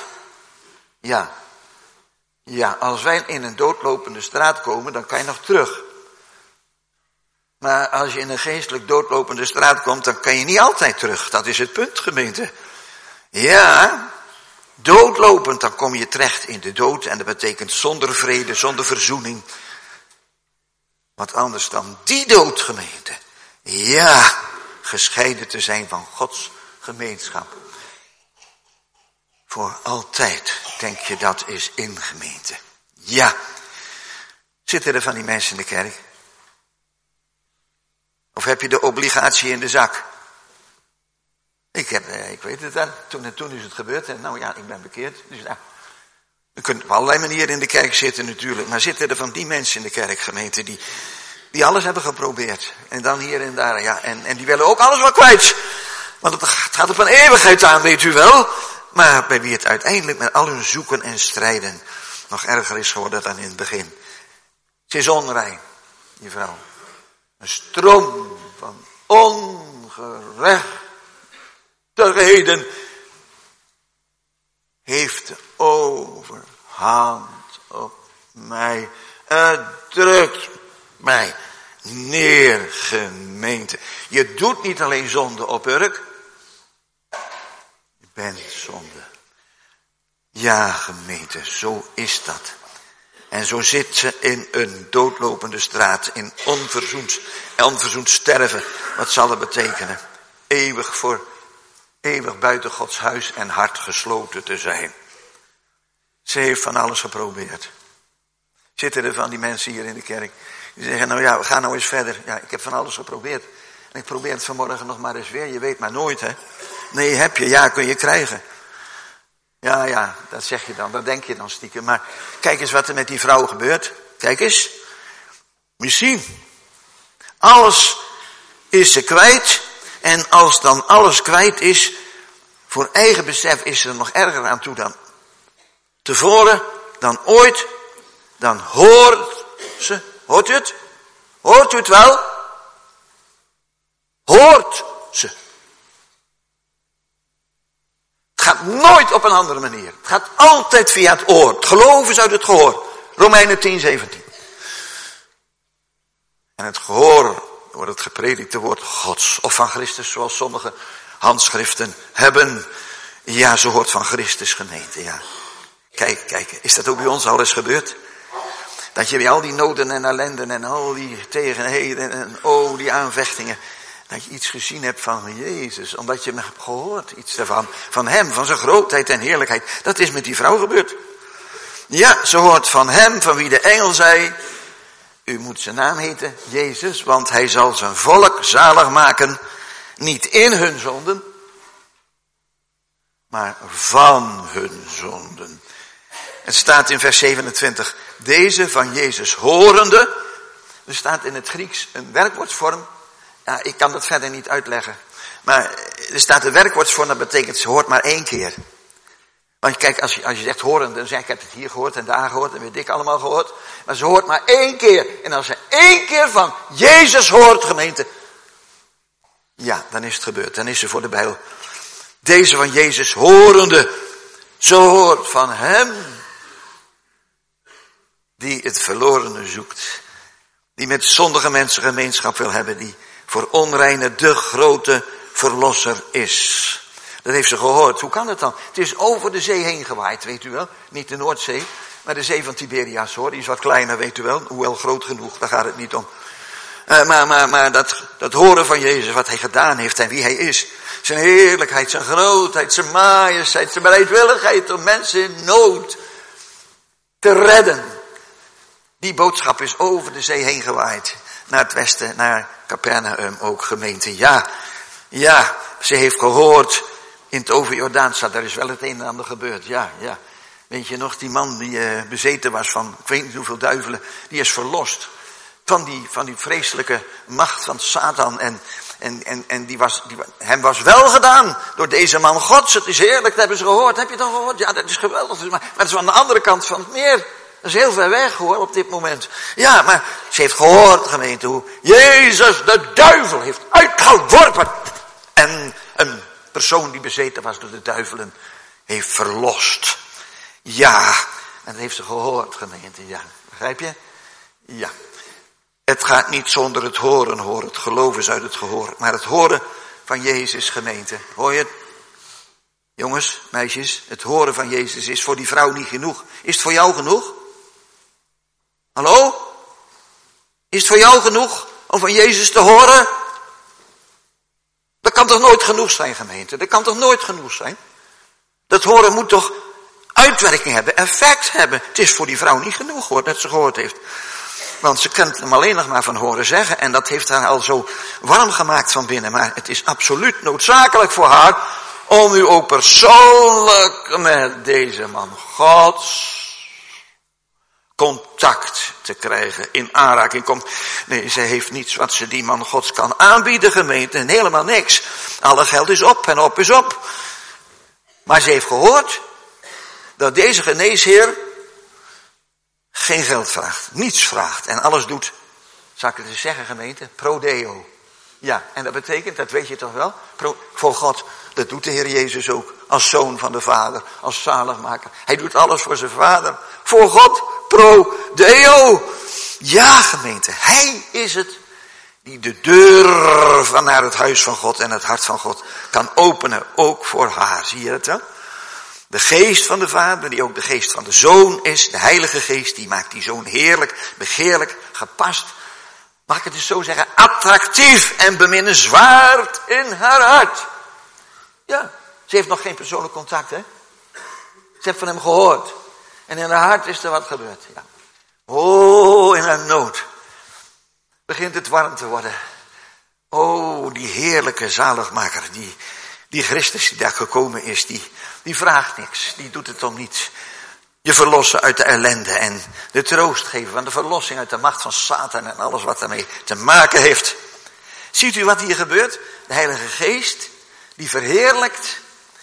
Ja, als wij in een doodlopende straat komen, dan kan je nog terug. Maar als je in een geestelijk doodlopende straat komt, dan kan je niet altijd terug. Dat is het punt, gemeente. Ja, doodlopend, dan kom je terecht in de dood. En dat betekent zonder vrede, zonder verzoening. Wat anders dan die dood, gemeente. Ja, gescheiden te zijn van Gods gemeenschap. Voor altijd, denk je, dat is in, gemeente. Ja. Zitten er van die mensen in de kerk? Of heb je de obligatie in de zak? Ik weet het wel. Toen is het gebeurd. En nou ja, ik ben bekeerd. Dus nou, je kunt op allerlei manieren in de kerk zitten natuurlijk. Maar zitten er van die mensen in de kerk, gemeente, die alles hebben geprobeerd. En dan hier en daar, ja. En die willen ook alles wel kwijt. Want het gaat op een eeuwigheid aan, weet u wel. Maar bij wie het uiteindelijk met al hun zoeken en strijden nog erger is geworden dan in het begin. Ze is onrein, die vrouw. Een stroom van ongerechtigheden heeft de overhand op mij. Het drukt mij neer, gemeente. Je doet niet alleen zonde op Urk. Je bent zonde. Ja, gemeente, zo is dat. En zo zit ze in een doodlopende straat, in onverzoend sterven. Wat zal dat betekenen? Eeuwig buiten Gods huis en hart gesloten te zijn. Ze heeft van alles geprobeerd. Zitten er van die mensen hier in de kerk die zeggen, nou ja, we gaan nou eens verder. Ja, ik heb van alles geprobeerd. En ik probeer het vanmorgen nog maar eens weer. Je weet maar nooit, hè. Nee, heb je. Ja, kun je krijgen. Ja, dat zeg je dan. Dat denk je dan stiekem. Maar kijk eens wat er met die vrouw gebeurt. Kijk eens. Misschien. Alles is ze kwijt. En als dan alles kwijt is, voor eigen besef is ze er nog erger aan toe dan tevoren, dan ooit. Dan hoort ze. Hoort u het? Hoort u het wel? Hoort ze. Het gaat nooit op een andere manier. Het gaat altijd via het oor. Het geloof is uit het gehoor. Romeinen 10:17. En het gehoor wordt het gepredikte woord Gods. Of van Christus, zoals sommige handschriften hebben. Ja, zo hoort van Christus gemeente, ja. Kijk, is dat ook bij ons al eens gebeurd? Dat je bij al die noden en ellenden en al die tegenheden en die aanvechtingen, dat je iets gezien hebt van Jezus, omdat je hem hebt gehoord, iets daarvan. Van hem, van zijn grootheid en heerlijkheid. Dat is met die vrouw gebeurd. Ja, ze hoort van hem, van wie de engel zei, u moet zijn naam heten, Jezus, want hij zal zijn volk zalig maken, niet in hun zonden, maar van hun zonden. Het staat in vers 27, deze van Jezus horende. Er staat in het Grieks een werkwoordsvorm. Ja, ik kan dat verder niet uitleggen. Maar er staat een werkwoordsvorm, dat betekent ze hoort maar 1 keer. Want kijk, als je zegt horende, dan zeg ik heb het hier gehoord en daar gehoord en weet ik allemaal gehoord. Maar ze hoort maar 1 keer. En als ze 1 keer van Jezus hoort, gemeente, ja, dan is het gebeurd. Dan is ze voor de Bijbel. Deze van Jezus horende, ze hoort van hem die het verlorene zoekt. Die met zondige mensen gemeenschap wil hebben. Die voor onreine de grote verlosser is. Dat heeft ze gehoord. Hoe kan het dan? Het is over de zee heen gewaaid, weet u wel. Niet de Noordzee, maar de zee van Tiberias hoor. Die is wat kleiner, weet u wel. Hoewel groot genoeg, daar gaat het niet om. Maar dat horen van Jezus, wat hij gedaan heeft en wie hij is. Zijn heerlijkheid, zijn grootheid, zijn majesteit, zijn bereidwilligheid om mensen in nood te redden. Die boodschap is over de zee heen gewaaid. Naar het westen, naar Capernaum ook, gemeente. Ja, ze heeft gehoord in het overjordaanstad. Daar is wel het een en ander gebeurd. Ja. Weet je nog, die man die bezeten was van, ik weet niet hoeveel duivelen, die is verlost. Van die vreselijke macht van Satan. En hem was wel gedaan door deze man Gods. Het is heerlijk, dat hebben ze gehoord. Heb je het al gehoord? Ja, dat is geweldig. Maar het is aan de andere kant van het meer. Dat is heel ver weg hoor, op dit moment. Ja, maar ze heeft gehoord, gemeente, hoe Jezus de duivel heeft uitgeworpen. En een persoon die bezeten was door de duivelen heeft verlost. Ja, en dat heeft ze gehoord, gemeente, ja. Begrijp je? Ja. Het gaat niet zonder het horen, hoor. Het geloof is uit het gehoor. Maar het horen van Jezus, gemeente. Hoor je het? Jongens, meisjes, het horen van Jezus is voor die vrouw niet genoeg. Is het voor jou genoeg? Hallo? Is het voor jou genoeg om van Jezus te horen? Dat kan toch nooit genoeg zijn, gemeente? Dat kan toch nooit genoeg zijn? Dat horen moet toch uitwerking hebben, effect hebben. Het is voor die vrouw niet genoeg, hoor, dat ze gehoord heeft. Want ze kent hem alleen nog maar van horen zeggen. En dat heeft haar al zo warm gemaakt van binnen. Maar het is absoluut noodzakelijk voor haar om u ook persoonlijk met deze man Gods contact te krijgen, in aanraking komt. Nee, ze heeft niets wat ze die man Gods kan aanbieden, gemeente. En helemaal niks. Alle geld is op en op is op. Maar ze heeft gehoord dat deze geneesheer geen geld vraagt. Niets vraagt. En alles doet, zal ik het eens zeggen, gemeente, pro deo. Ja, en dat betekent, dat weet je toch wel, voor God. Dat doet de Heer Jezus ook, als zoon van de Vader, als zaligmaker. Hij doet alles voor zijn Vader. Voor God, pro deo. Ja, gemeente, hij is het die de deur van naar het huis van God en het hart van God kan openen, ook voor haar. Zie je het wel? De geest van de Vader, die ook de geest van de Zoon is, de Heilige Geest, die maakt die Zoon heerlijk, begeerlijk, gepast. Mag ik het dus zo zeggen? Attractief en beminnenswaard in haar hart. Ja, ze heeft nog geen persoonlijk contact, hè? Ze heeft van hem gehoord. En in haar hart is er wat gebeurd. Ja. Oh, in haar nood begint het warm te worden. Oh, die heerlijke zaligmaker, die Christus die daar gekomen is, die vraagt niks. Die doet het om niets. Je verlossen uit de ellende en de troost geven van de verlossing uit de macht van Satan en alles wat daarmee te maken heeft. Ziet u wat hier gebeurt? De Heilige Geest, die verheerlijkt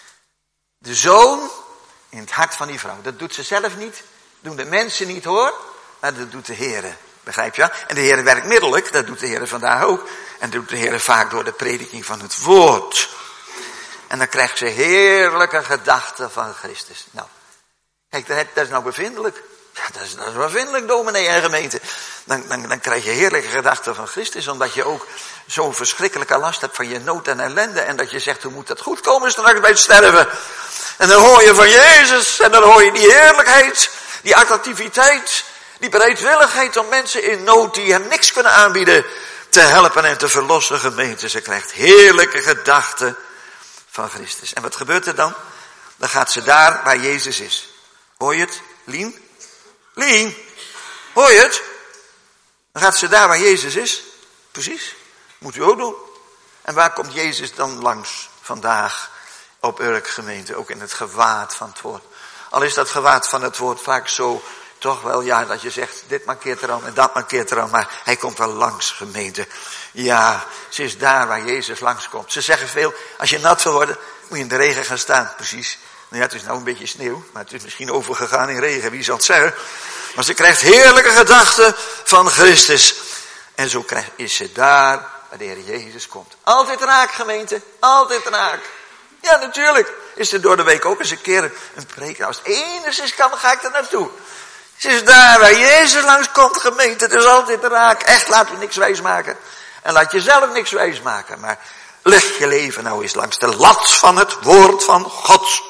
de Zoon in het hart van die vrouw. Dat doet ze zelf niet, doen de mensen niet hoor, maar dat doet de Heer. Begrijp je? En de Heer werkt middelijk, dat doet de Heer vandaag ook. En dat doet de Heer vaak door de prediking van het woord. En dan krijgt ze heerlijke gedachten van Christus. Nou, kijk, dat is nou bevindelijk. Ja, dat is bevindelijk, dominee en gemeente. Dan krijg je heerlijke gedachten van Christus, omdat je ook zo'n verschrikkelijke last hebt van je nood en ellende. En dat je zegt, hoe moet dat goed komen straks bij het sterven? En dan hoor je van Jezus, en dan hoor je die heerlijkheid, die attractiviteit, die bereidwilligheid om mensen in nood die hem niks kunnen aanbieden, te helpen en te verlossen, gemeente. Ze krijgt heerlijke gedachten van Christus. En wat gebeurt er dan? Dan gaat ze daar waar Jezus is. Hoor je het? Lien? Lien? Hoor je het? Dan gaat ze daar waar Jezus is. Precies. Moet u ook doen. En waar komt Jezus dan langs vandaag op Urk, gemeente? Ook in het gewaad van het woord. Al is dat gewaad van het woord vaak zo, toch wel, ja, dat je zegt, dit markeert er aan en dat markeert er aan. Maar hij komt wel langs, gemeente. Ja, ze is daar waar Jezus langskomt. Ze zeggen veel, als je nat wil worden, moet je in de regen gaan staan. Precies. Nou ja, het is nou een beetje sneeuw, maar het is misschien overgegaan in regen, wie zal het zeggen. Maar ze krijgt heerlijke gedachten van Christus. En zo is ze daar waar de Heer Jezus komt. Altijd raak, gemeente. Altijd raak. Ja, natuurlijk. Is er door de week ook eens een keer een preek. Als het enigszins kan, ga ik er naartoe. Ze is daar waar Jezus langskomt, gemeente. Het is altijd raak. Echt, laat u niks wijs maken. En laat jezelf niks wijs maken. Maar leg je leven nou eens langs de lat van het woord van God.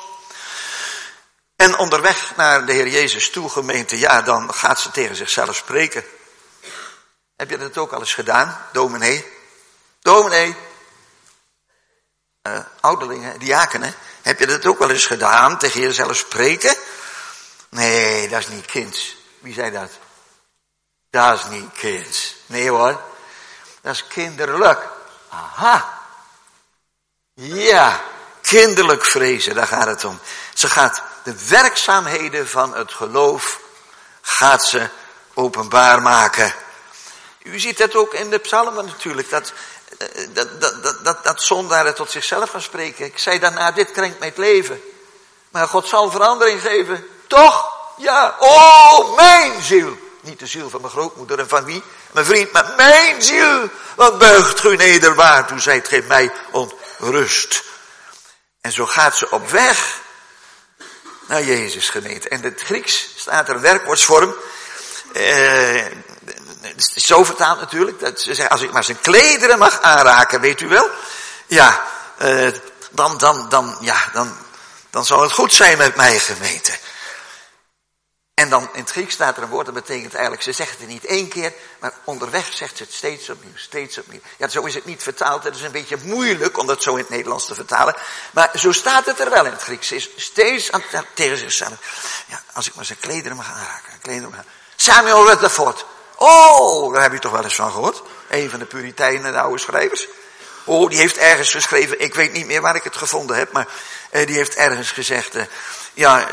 En onderweg naar de Heer Jezus toe, gemeente, ja, dan gaat ze tegen zichzelf spreken. Heb je dat ook al eens gedaan, dominee? Dominee. Ouderlingen, diakenen. Heb je dat ook wel eens gedaan, tegen jezelf spreken? Nee, dat is niet kinds. Wie zei dat? Dat is niet kinds. Nee hoor. Dat is kinderlijk. Aha. Ja, kinderlijk vrezen, daar gaat het om. Ze gaat de werkzaamheden van het geloof, gaat ze openbaar maken. U ziet dat ook in de psalmen natuurlijk, dat zondaren tot zichzelf gaan spreken. Ik zei daarna, dit krenkt mij het leven. Maar God zal verandering geven. Toch? Ja. Oh, mijn ziel. Niet de ziel van mijn grootmoeder en van wie? Mijn vriend, maar mijn ziel. Wat buigt u nederwaart, hoe zijt gij mij ontrust. En zo gaat ze op weg naar Jezus, gemeente. En in het Grieks staat er een werkwoordsvorm. Het is zo vertaald natuurlijk. Dat ze zeggen, als ik maar zijn klederen mag aanraken, weet u wel. Ja, dan zal het goed zijn met mij, gemeente. En dan in het Grieks staat er een woord dat betekent eigenlijk, ze zegt het niet één keer, maar onderweg zegt ze het steeds opnieuw, steeds opnieuw. Ja, zo is het niet vertaald, het is een beetje moeilijk om dat zo in het Nederlands te vertalen. Maar zo staat het er wel in het Grieks. Ze is steeds tegen zichzelf. Ja, als ik maar zijn klederen mag aanraken. Samuel Rutherford. Oh, daar heb je toch wel eens van gehoord. Een van de Puritijnen, de oude schrijvers. Oh, die heeft ergens geschreven, ik weet niet meer waar ik het gevonden heb, maar die heeft ergens gezegd,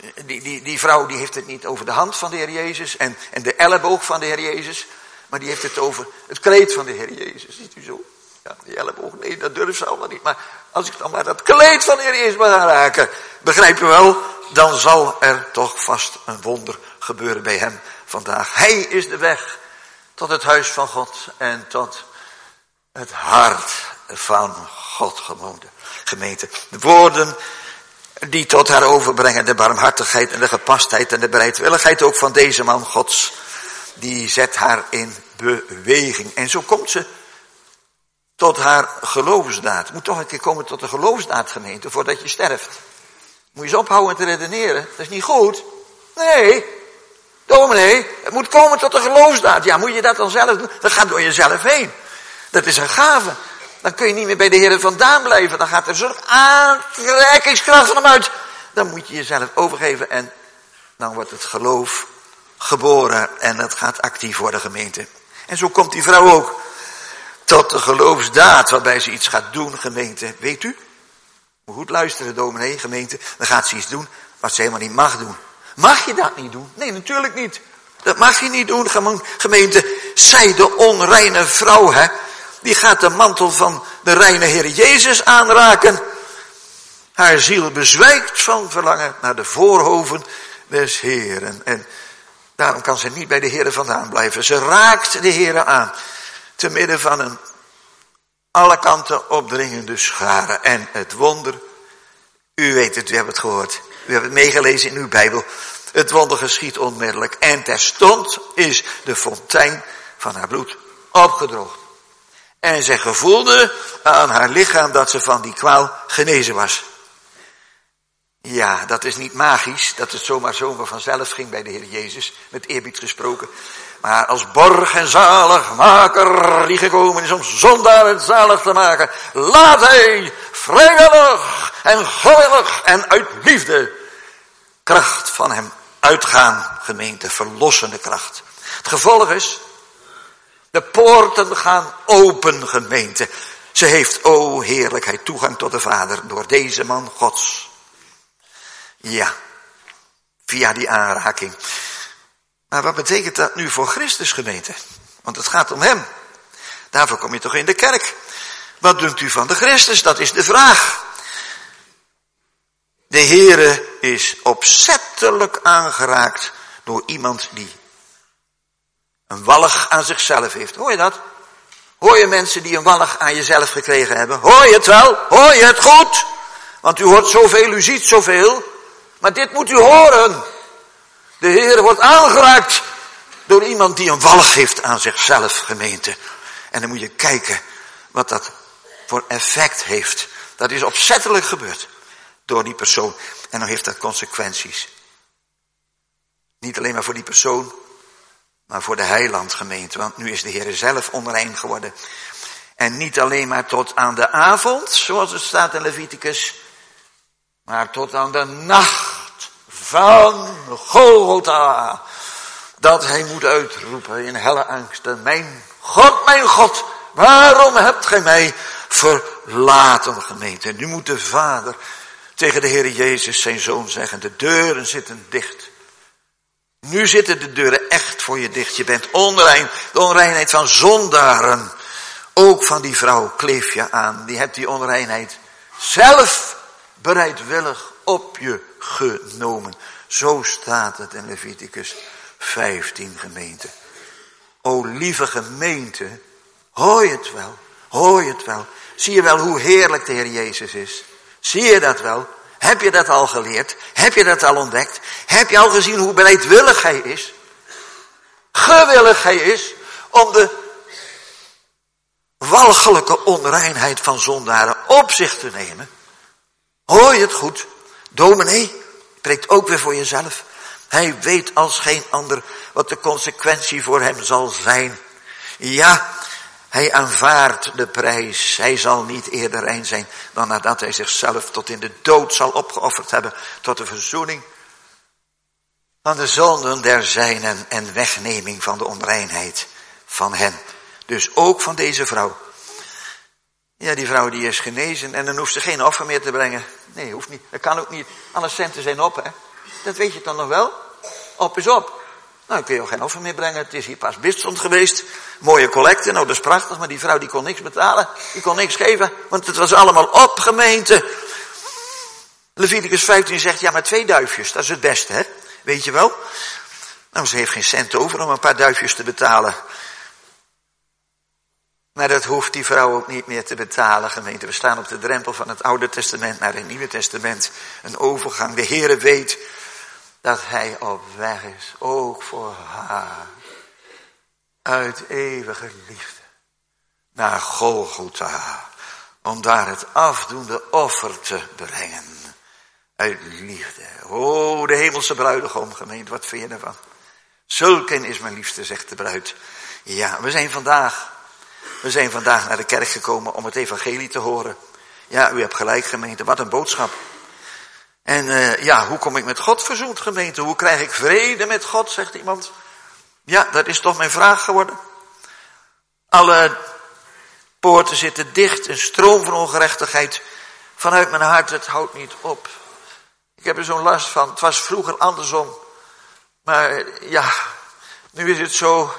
die vrouw die heeft het niet over de hand van de Heer Jezus en de elleboog van de Heer Jezus. Maar die heeft het over het kleed van de Heer Jezus. Ziet u zo? Ja, die elleboog, nee, dat durft ze allemaal niet. Maar als ik dan maar dat kleed van de Heer Jezus mag aanraken, begrijp je wel, dan zal er toch vast een wonder gebeuren bij hem vandaag. Hij is de weg tot het huis van God en tot het hart van God, gemeente. De woorden die tot haar overbrengen, de barmhartigheid en de gepastheid en de bereidwilligheid ook van deze man Gods, die zet haar in beweging. En zo komt ze tot haar geloofsdaad. Moet toch een keer komen tot de geloofsdaad, gemeente, voordat je sterft. Moet je eens ophouden te redeneren. Dat is niet goed. Nee, dominee, het moet komen tot de geloofsdaad. Ja, moet je dat dan zelf doen? Dat gaat door jezelf heen. Dat is een gave. Dan kun je niet meer bij de Heer vandaan blijven. Dan gaat er zo'n aantrekkingskracht van hem uit. Dan moet je jezelf overgeven en dan wordt het geloof geboren en het gaat actief worden, gemeente. En zo komt die vrouw ook tot de geloofsdaad waarbij ze iets gaat doen, gemeente. Weet u? Moet goed luisteren, dominee, gemeente. Dan gaat ze iets doen wat ze helemaal niet mag doen. Mag je dat niet doen? Nee, natuurlijk niet. Dat mag je niet doen, gemeente. Zij, de onreine vrouw, die gaat de mantel van de reine Heer Jezus aanraken. Haar ziel bezwijkt van verlangen naar de voorhoven des Heeren. En daarom kan ze niet bij de Heer vandaan blijven. Ze raakt de Heer aan. Te midden van een alle kanten opdringende schare. En het wonder, u weet het, u hebt het gehoord. U hebt het meegelezen in uw Bijbel. Het wonder geschiet onmiddellijk. En terstond is de fontein van haar bloed opgedroogd. En zij gevoelde aan haar lichaam dat ze van die kwaal genezen was. Ja, dat is niet magisch, dat het zomaar vanzelf ging bij de Heer Jezus, met eerbied gesproken. Maar als borg en zaligmaker die gekomen is om zondaren zalig te maken, laat hij vrijwillig en gewillig en uit liefde kracht van hem uitgaan, gemeente, verlossende kracht. Het gevolg is, de poorten gaan open, gemeente. Ze heeft, o heerlijkheid, toegang tot de Vader door deze man Gods. Ja, via die aanraking. Maar wat betekent dat nu voor Christus, gemeente? Want het gaat om hem. Daarvoor kom je toch in de kerk. Wat dunkt u van de Christus? Dat is de vraag. De Heere is opzettelijk aangeraakt door iemand die een walg aan zichzelf heeft. Hoor je dat? Hoor je mensen die een walg aan jezelf gekregen hebben? Hoor je het wel? Hoor je het goed? Want u hoort zoveel, u ziet zoveel. Maar dit moet u horen. De Heer wordt aangeraakt door iemand die een walg heeft aan zichzelf, gemeente. En dan moet je kijken wat dat voor effect heeft. Dat is opzettelijk gebeurd door die persoon. En dan heeft dat consequenties. Niet alleen maar voor die persoon, maar voor de heiland, gemeente. Want nu is de Heer zelf onrein geworden. En niet alleen maar tot aan de avond, zoals het staat in Leviticus, maar tot aan de nacht van Golgotha. Dat hij moet uitroepen in helle angsten. Mijn God, waarom hebt gij mij verlaten, gemeente? Nu moet de Vader tegen de Heer Jezus zijn Zoon zeggen, de deuren zitten dicht. Nu zitten de deuren echt voor je dicht. Je bent onrein, de onreinheid van zondaren. Ook van die vrouw kleef je aan. Die hebt die onreinheid zelf bereidwillig op je genomen. Zo staat het in Leviticus 15, gemeente. O lieve gemeente, hoor je het wel? Hoor je het wel? Zie je wel hoe heerlijk de Heer Jezus is? Zie je dat wel? Heb je dat al geleerd? Heb je dat al ontdekt? Heb je al gezien hoe bereidwillig hij is? Gewillig hij is om de walgelijke onreinheid van zondaren op zich te nemen. Hoor je het goed? Dominee, spreekt ook weer voor jezelf. Hij weet als geen ander wat de consequentie voor hem zal zijn. Ja, hij aanvaardt de prijs. Hij zal niet eerder rein zijn dan nadat hij zichzelf tot in de dood zal opgeofferd hebben. Tot de verzoening van de zonden der zijnen en wegneming van de onreinheid van hen. Dus ook van deze vrouw. Ja, die vrouw die is genezen en dan hoeft ze geen offer meer te brengen. Nee, hoeft niet. Dat kan ook niet. Alle centen zijn op, hè. Dat weet je dan nog wel? Op is op. Nou, dan kun je ook geen offer meer brengen. Het is hier pas bidstond geweest. Mooie collecte, nou dat is prachtig. Maar die vrouw die kon niks betalen. Die kon niks geven. Want het was allemaal op, gemeente. Leviticus 15 zegt, ja maar 2 duifjes. Dat is het beste, hè. Weet je wel? Nou, ze heeft geen cent over om een paar duifjes te betalen. Maar dat hoeft die vrouw ook niet meer te betalen, gemeente. We staan op de drempel van het Oude Testament naar het Nieuwe Testament. Een overgang. De Heere weet dat hij op weg is, ook voor haar. Uit eeuwige liefde. Naar Golgotha. Om daar het afdoende offer te brengen. Uit liefde. Oh, de hemelse bruidegom, gemeente, wat vind je ervan? Zulken is mijn liefste, zegt de bruid. Ja, we zijn vandaag naar de kerk gekomen om het evangelie te horen. Ja, u hebt gelijk, gemeente, wat een boodschap. En ja, hoe kom ik met God verzoend, gemeente? Hoe krijg ik vrede met God, zegt iemand. Ja, dat is toch mijn vraag geworden. Alle poorten zitten dicht, een stroom van ongerechtigheid vanuit mijn hart, het houdt niet op. Ik heb er zo'n last van. Het was vroeger andersom. Maar ja, nu is het zo,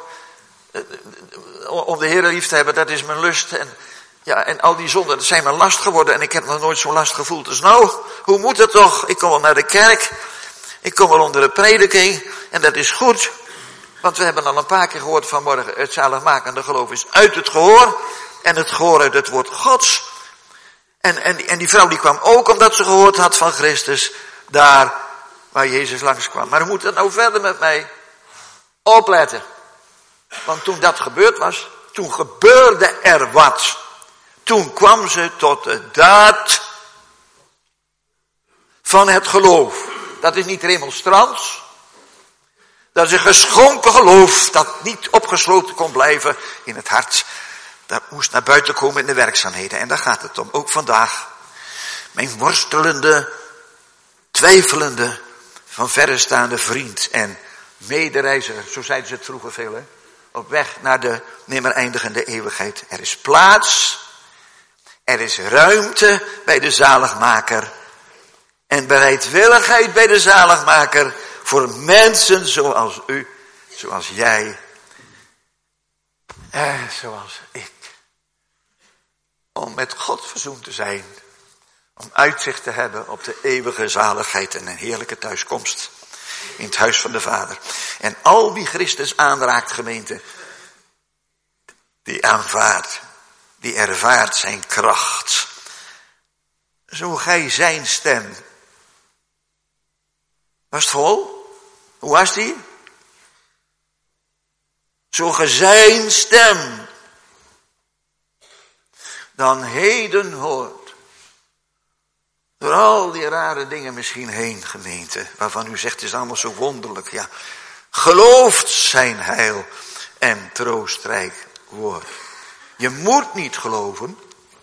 om de Heer lief te hebben, dat is mijn lust. En ja, en al die zonden, dat zijn mijn last geworden. En ik heb nog nooit zo'n last gevoeld. Dus nou, hoe moet het toch? Ik kom wel naar de kerk. Ik kom wel onder de prediking. En dat is goed. Want we hebben al een paar keer gehoord vanmorgen, het zaligmakende geloof is uit het gehoor. En het gehoor uit het woord Gods. En die vrouw die kwam ook omdat ze gehoord had van Christus. Daar waar Jezus langskwam. Maar hoe moet het nou verder met mij? Opletten. Want toen dat gebeurd was, toen gebeurde er wat. Toen kwam ze tot de daad van het geloof. Dat is niet remonstrants. Dat is een geschonken geloof dat niet opgesloten kon blijven in het hart. Dat moest naar buiten komen in de werkzaamheden. En daar gaat het om, ook vandaag. Mijn worstelende, twijfelende, van verre staande vriend en medereiziger. Zo zeiden ze het vroeger veel, hè. Op weg naar de nimmer eindigende eeuwigheid. Er is plaats. Er is ruimte bij de zaligmaker. En bereidwilligheid bij de zaligmaker. Voor mensen zoals u, zoals jij. En zoals ik. Om met God verzoend te zijn. Om uitzicht te hebben op de eeuwige zaligheid en een heerlijke thuiskomst. In het huis van de Vader. En al wie Christus aanraakt, gemeente. Die aanvaardt. Die ervaart zijn kracht. Zo gij zijn stem. Was het vol? Hoe was die? Zo gij zijn stem. Dan heden hoort. Door al die rare dingen misschien heen, gemeente. Waarvan u zegt, het is allemaal zo wonderlijk. Ja. Gelooft zijn heil en troostrijk woord. Je moet niet geloven.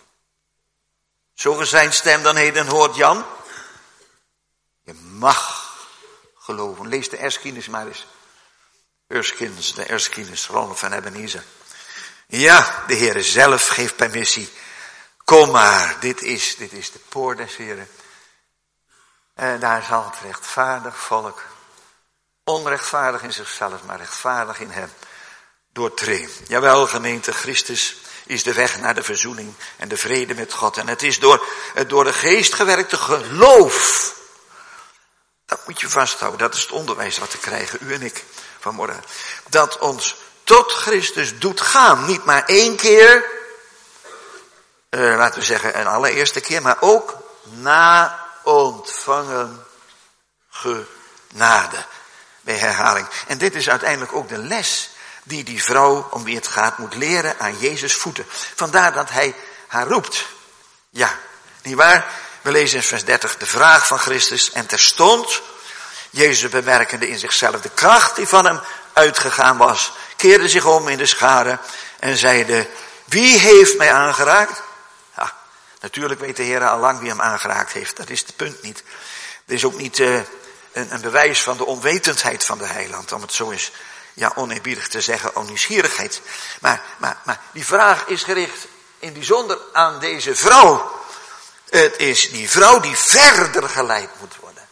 Zo gij zijn stem dan heden hoort, Jan. Je mag geloven. Lees de Erskines maar eens. De Erskines, Ronald van Ebenezer. Ja, de Heere zelf geeft permissie. Kom maar, dit is de poort des Heren. En daar zal het rechtvaardig volk, onrechtvaardig in zichzelf, maar rechtvaardig in hem, doortreden. Jawel, gemeente, Christus is de weg naar de verzoening en de vrede met God. En het is door de geest gewerkte geloof. Dat moet je vasthouden, dat is het onderwijs wat we krijgen, u en ik, vanmorgen. Dat ons tot Christus doet gaan, niet maar 1 keer, laten we zeggen een allereerste keer, maar ook na ontvangen genade. Bij herhaling. En dit is uiteindelijk ook de les die vrouw om wie het gaat moet leren aan Jezus' voeten. Vandaar dat hij haar roept. Ja, nietwaar? We lezen in vers 30 de vraag van Christus. En terstond, Jezus bemerkende in zichzelf de kracht die van hem uitgegaan was, keerde zich om in de schare en zeide, wie heeft mij aangeraakt? Ja, natuurlijk weet de Heer al lang wie hem aangeraakt heeft. Dat is het punt niet. Er is ook niet een bewijs van de onwetendheid van de heiland, om het zo eens oneerbiedig te zeggen, om nieuwsgierigheid. Maar die vraag is gericht in het bijzonder aan deze vrouw. Het is die vrouw die verder geleid moet worden.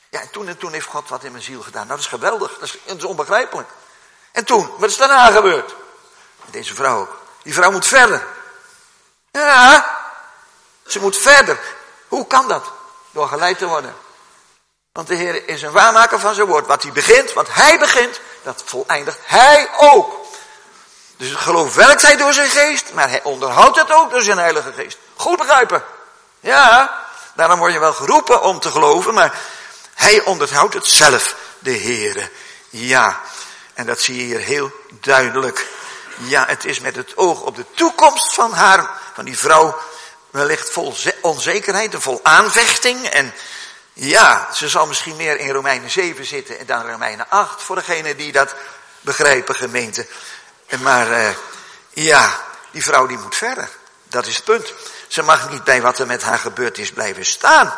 Ja, en toen heeft God wat in mijn ziel gedaan. Dat is geweldig, dat is onbegrijpelijk. En toen, wat is daarna gebeurd? Deze vrouw ook. Die vrouw moet verder. Ja, ze moet verder. Hoe kan dat? Door geleid te worden. Want de Heer is een waarmaker van zijn woord. Wat hij begint, dat voleindigt hij ook. Dus het geloof werkt hij door zijn geest, maar hij onderhoudt het ook door zijn Heilige Geest. Goed begrijpen? Ja, daarom word je wel geroepen om te geloven, maar hij onderhoudt het zelf, de Heere. Ja, en dat zie je hier heel duidelijk. Ja, het is met het oog op de toekomst van die vrouw, wellicht vol onzekerheid en vol aanvechting. En ja, ze zal misschien meer in Romeinen 7 zitten dan Romeinen 8, voor degene die dat begrijpen, gemeente. Maar ja, die vrouw die moet verder. Dat is het punt. Ze mag niet bij wat er met haar gebeurd is blijven staan.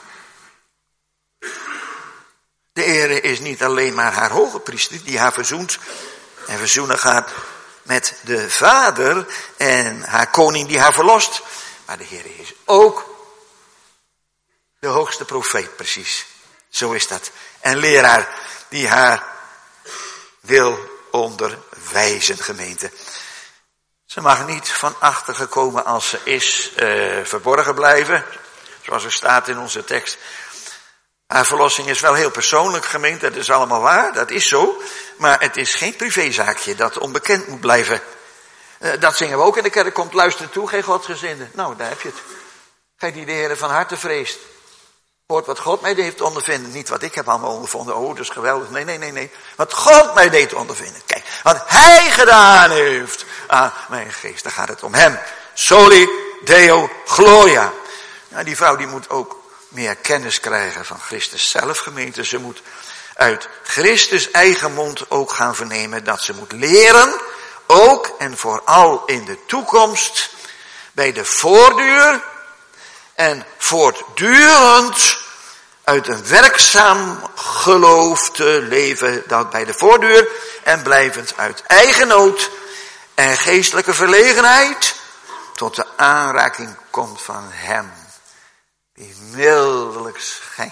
De Heere is niet alleen maar haar hoge priester die haar verzoent en verzoenen gaat met de Vader en haar koning die haar verlost. Maar de Heere is ook de hoogste profeet, precies. Zo is dat. En leraar die haar wil onderwijzen, gemeente. Ze mag niet van achter gekomen als ze is verborgen blijven. Zoals er staat in onze tekst. Haar verlossing is wel heel persoonlijk, gemeente. Dat is allemaal waar, dat is zo. Maar het is geen privézaakje dat onbekend moet blijven. Dat zingen we ook in de kerk. Komt luisteren toe, geen Godsgezinde. Nou, daar heb je het. Gij die de Heere van harte vreest. Hoort wat God mij deed ondervinden. Niet wat ik heb allemaal ondervonden. Oh, dat is geweldig. Nee. Wat God mij deed ondervinden. Kijk, wat hij gedaan heeft aan mijn geest. Daar gaat het om hem. Soli Deo Gloria. Nou, die vrouw die moet ook meer kennis krijgen van Christus zelf, gemeente. Ze moet uit Christus eigen mond ook gaan vernemen dat ze moet leren. Ook en vooral in de toekomst. Bij de voortduur. En voortdurend uit een werkzaam geloof te leven dat bij de voortduur en blijvend uit eigen nood en geestelijke verlegenheid tot de aanraking komt van hem die mildelijk schijnt.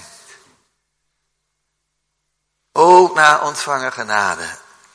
Ook na ontvangen genade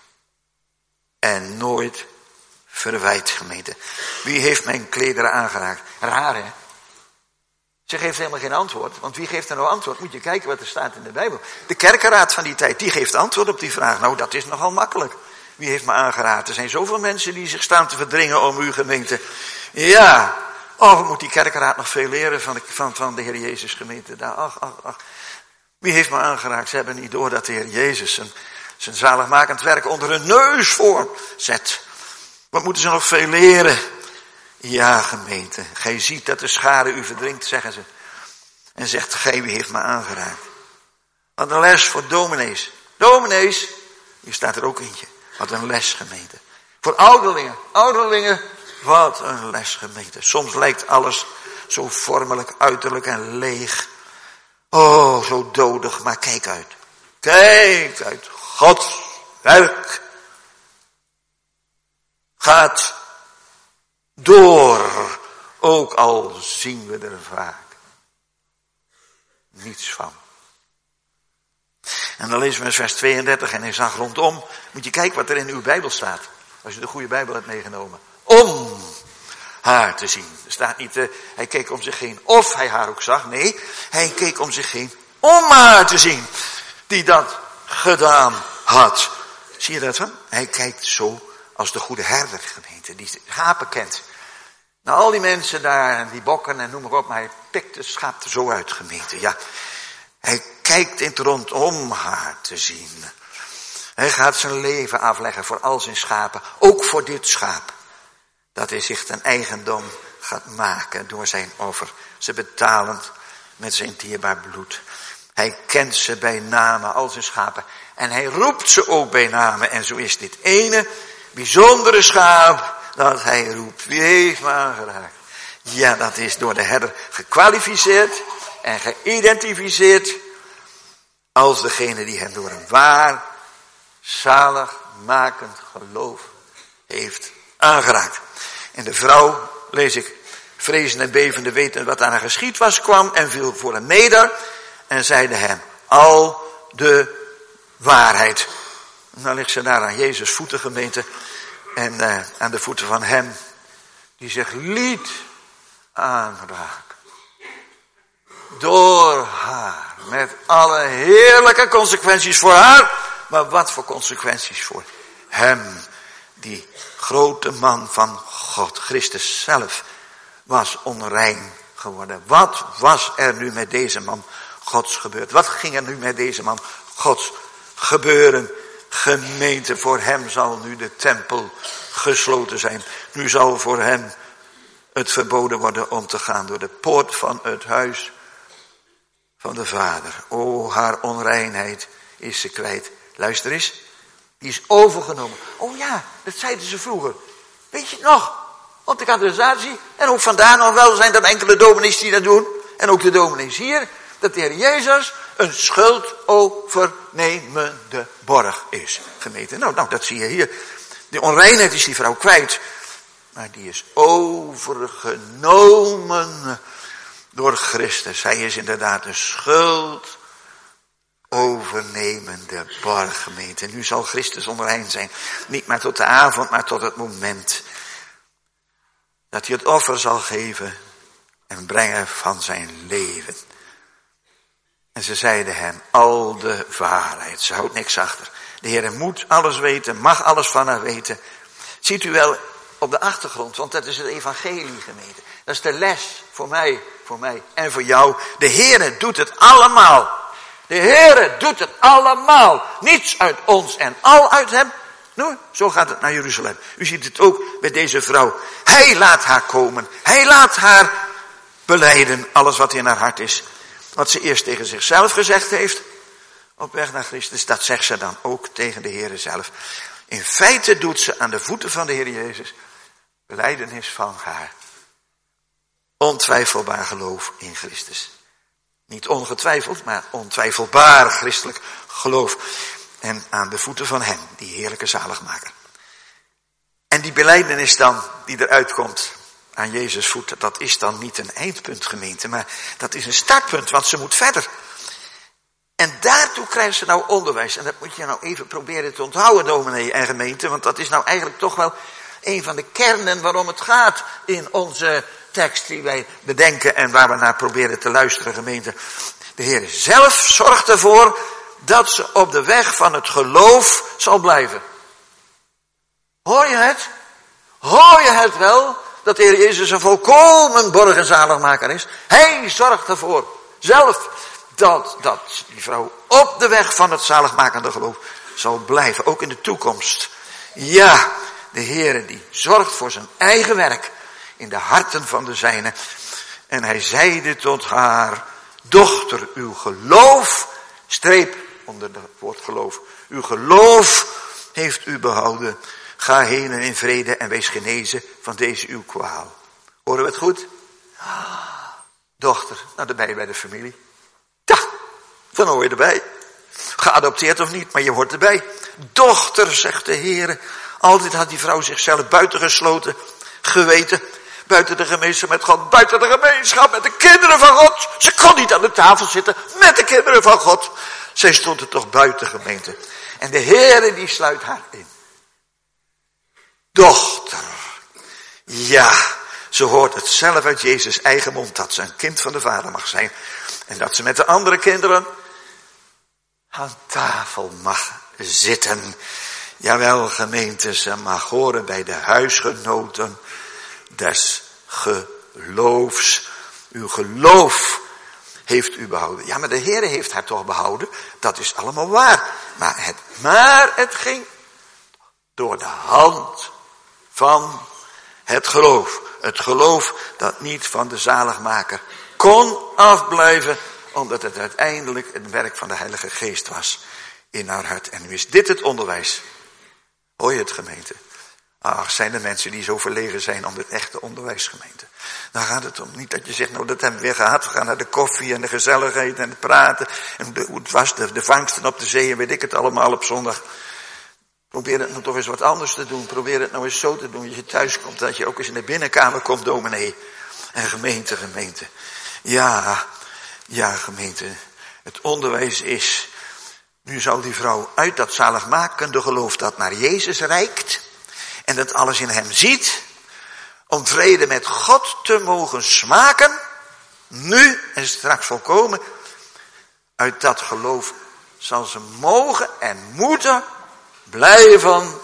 en nooit verwijt, gemeente. Wie heeft mijn klederen aangeraakt? Raar, hè? Ze geeft helemaal geen antwoord. Want wie geeft er nou antwoord? Moet je kijken wat er staat in de Bijbel. De kerkenraad van die tijd, die geeft antwoord op die vraag. Nou, dat is nogal makkelijk. Wie heeft me aangeraakt? Er zijn zoveel mensen die zich staan te verdringen om uw gemeente. Ja. Oh, moet die kerkenraad nog veel leren van de Heer Jezus, gemeente. Ach. Wie heeft me aangeraakt? Ze hebben niet door dat de Heer Jezus zijn zaligmakend werk onder hun neus voorzet. Wat moeten ze nog veel leren? Ja, gemeente, gij ziet dat de schade u verdringt, zeggen ze. En zegt, gij, wie heeft me aangeraakt? Wat een les voor dominees. Dominees, hier staat er ook eentje. Wat een les, gemeente. Voor ouderlingen, wat een les, gemeente. Soms lijkt alles zo vormelijk, uiterlijk en leeg. Oh, zo dodig, maar kijk uit. Kijk uit, Gods werk gaat door, ook al zien we er vaak niets van. En dan lezen we in vers 32 en hij zag rondom. Moet je kijken wat er in uw Bijbel staat. Als je de goede Bijbel hebt meegenomen. Om haar te zien. Er staat niet, hij keek om zich heen of hij haar ook zag. Nee, hij keek om zich heen om haar te zien. Die dat gedaan had. Zie je dat dan? Hij kijkt zo als de goede herder, gemeente. Die schapen kent. Nou, al die mensen daar, die bokken en noem maar op. Maar hij pikt de schaap er zo uit, gemeente. Ja. Hij kijkt in het rond om haar te zien. Hij gaat zijn leven afleggen voor al zijn schapen. Ook voor dit schaap. Dat hij zich ten eigendom gaat maken door zijn offer. Ze betalend met zijn dierbaar bloed. Hij kent ze bij name, al zijn schapen. En hij roept ze ook bij name. En zo is dit ene bijzondere schaap dat hij roept. Wie heeft me aangeraakt? Ja, dat is door de herder gekwalificeerd en geïdentificeerd als degene die hem door een waar, zaligmakend geloof heeft aangeraakt. En de vrouw, lees ik, vrezend en bevende wetend wat aan haar geschied was, kwam en viel voor hem neder en zeide hem, al de waarheid. En dan ligt ze daar aan Jezus' voeten, gemeente. En aan de voeten van hem die zich liet aanraken. Door haar. Met alle heerlijke consequenties voor haar. Maar wat voor consequenties voor hem. Die grote man van God. Christus zelf was onrein geworden. Wat was er nu met deze man Gods gebeurd? Wat ging er nu met deze man Gods gebeuren? Gemeente, voor hem zal nu de tempel gesloten zijn. Nu zal voor hem het verboden worden om te gaan door de poort van het huis van de Vader. O, haar onreinheid is ze kwijt. Luister eens, die is overgenomen. Oh ja, dat zeiden ze vroeger. Weet je het nog? Op de catechisatie. En ook vandaag nog wel zijn er enkele dominees die dat doen. En ook de dominees hier. Dat de Heer Jezus een schuldovernemende borg is. Gemeente. Nou, dat zie je hier. De onreinheid is die vrouw kwijt. Maar die is overgenomen door Christus. Hij is inderdaad een schuldovernemende borg, gemeente. Nu zal Christus onrein zijn. Niet maar tot de avond, maar tot het moment dat hij het offer zal geven en brengen van zijn leven. En ze zeiden hem al de waarheid. Ze houdt niks achter. De Heer moet alles weten, mag alles van haar weten. Ziet u wel op de achtergrond, want dat is het evangelie, gemeente. Dat is de les voor mij en voor jou. De Heer doet het allemaal. De Heer doet het allemaal. Niets uit ons en al uit hem. Nou, zo gaat het naar Jeruzalem. U ziet het ook bij deze vrouw. Hij laat haar komen. Hij laat haar belijden alles wat in haar hart is. Wat ze eerst tegen zichzelf gezegd heeft, op weg naar Christus, dat zegt ze dan ook tegen de Heer zelf. In feite doet ze aan de voeten van de Heer Jezus belijdenis van haar ontwijfelbaar geloof in Christus. Niet ongetwijfeld, maar ontwijfelbaar christelijk geloof. En aan de voeten van hem, die heerlijke zaligmaker. En die belijdenis dan, die eruit komt aan Jezus' voeten, dat is dan niet een eindpunt, gemeente, maar dat is een startpunt, want ze moet verder. En daartoe krijgt ze nou onderwijs. En dat moet je nou even proberen te onthouden, dominee en gemeente, want dat is nou eigenlijk toch wel een van de kernen waarom het gaat in onze tekst die wij bedenken en waar we naar proberen te luisteren, gemeente. De Heer zelf zorgt ervoor dat ze op de weg van het geloof zal blijven. Hoor je het? Hoor je het wel? Dat de Heer Jezus een volkomen borg en zaligmaker is. Hij zorgt ervoor zelf dat die vrouw op de weg van het zaligmakende geloof zal blijven. Ook in de toekomst. Ja, de Heer die zorgt voor zijn eigen werk in de harten van de zijnen. En hij zeide tot haar, dochter, uw geloof, streep onder het woord geloof. Uw geloof heeft u behouden. Ga heen en in vrede en wees genezen van deze uw kwaal. Horen we het goed? Dochter, nou erbij bij de familie. Ja, dan hoor je erbij. Geadopteerd of niet, maar je hoort erbij. Dochter, zegt de Heer. Altijd had die vrouw zichzelf buitengesloten geweten. Buiten de gemeenschap met God, buiten de gemeenschap met de kinderen van God. Ze kon niet aan de tafel zitten met de kinderen van God. Zij stond er toch buiten, gemeente. En de Heer die sluit haar in. Dochter. Ja, ze hoort het zelf uit Jezus' eigen mond dat ze een kind van de Vader mag zijn. En dat ze met de andere kinderen aan tafel mag zitten. Jawel, gemeente, ze mag horen bij de huisgenoten des geloofs. Uw geloof heeft u behouden. Ja, maar de Heer heeft haar toch behouden. Dat is allemaal waar. Maar het ging door de hand van het geloof. Het geloof dat niet van de zaligmaker kon afblijven, omdat het uiteindelijk het werk van de Heilige Geest was in haar hart. En nu is dit het onderwijs. Hoor je het, gemeente? Ach, zijn er mensen die zo verlegen zijn om het echte onderwijs, gemeente. Dan gaat het om niet dat je zegt, nou dat hebben we weer gehad. We gaan naar de koffie en de gezelligheid en het praten. En hoe het was, de vangsten op de zee en weet ik het allemaal op zondag. Probeer het nou toch eens wat anders te doen. Probeer het nou eens zo te doen dat je thuis komt. Dat je ook eens in de binnenkamer komt, dominee. En gemeente. Ja, gemeente. Het onderwijs is, nu zal die vrouw uit dat zaligmakende geloof dat naar Jezus reikt en dat alles in hem ziet, om vrede met God te mogen smaken, nu en straks volkomen, uit dat geloof zal ze mogen en moeten blijven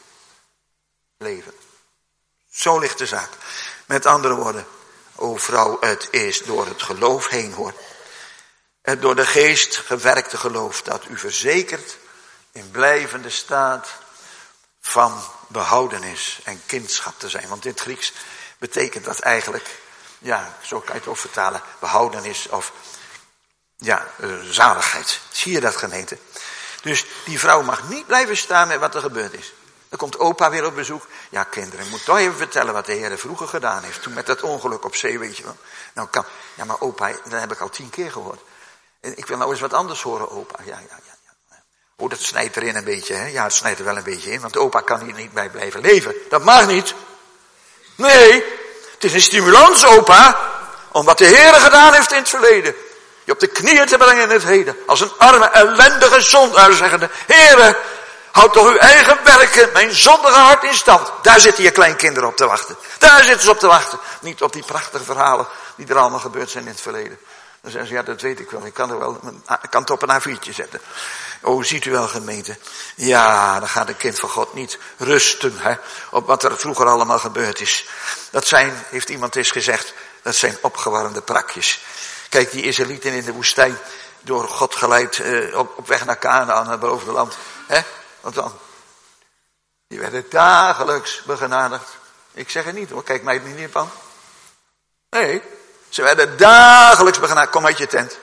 leven. Zo ligt de zaak. Met andere woorden, o vrouw, het is door het geloof heen hoor. Het door de geest gewerkte geloof dat u verzekert in blijvende staat van behoudenis en kindschap te zijn. Want in het Grieks betekent dat eigenlijk, ja, zo kan je het ook vertalen, behoudenis of ja, zaligheid. Zie je dat, gemeente? Dus die vrouw mag niet blijven staan met wat er gebeurd is. Dan komt opa weer op bezoek. Ja, kinderen, ik moet toch even vertellen wat de Heer vroeger gedaan heeft. Toen met dat ongeluk op zee, weet je wel. Nou kan, ja, maar opa, dat heb ik al 10 keer gehoord. En ik wil nou eens wat anders horen, opa. Ja. Oh, dat snijdt erin een beetje, hè? Ja, het snijdt er wel een beetje in, want opa kan hier niet bij blijven leven. Dat mag niet. Nee, het is een stimulans, opa, om wat de Heer gedaan heeft in het verleden. Je op de knieën te brengen in het heden. Als een arme, ellendige zondaar zeggende, Heere, houd toch uw eigen werken, mijn zondige hart in stand. Daar zitten je kleinkinderen op te wachten. Daar zitten ze op te wachten. Niet op die prachtige verhalen die er allemaal gebeurd zijn in het verleden. Dan zeggen ze, ja, dat weet ik wel. Ik kan het op een A4'tje zetten. Oh, ziet u wel, gemeente. Ja, dan gaat een kind van God niet rusten, hè, op wat er vroeger allemaal gebeurd is. Dat zijn, heeft iemand eens gezegd, dat zijn opgewarmde prakjes. Kijk, die Israëlieten in de woestijn, door God geleid, op weg naar Kanaan, het beloofde land. Hè? Wat dan? Die werden dagelijks begenadigd. Ik zeg het niet hoor, kijk mij niet op aan. Nee, ze werden dagelijks begenadigd. Kom uit je tent.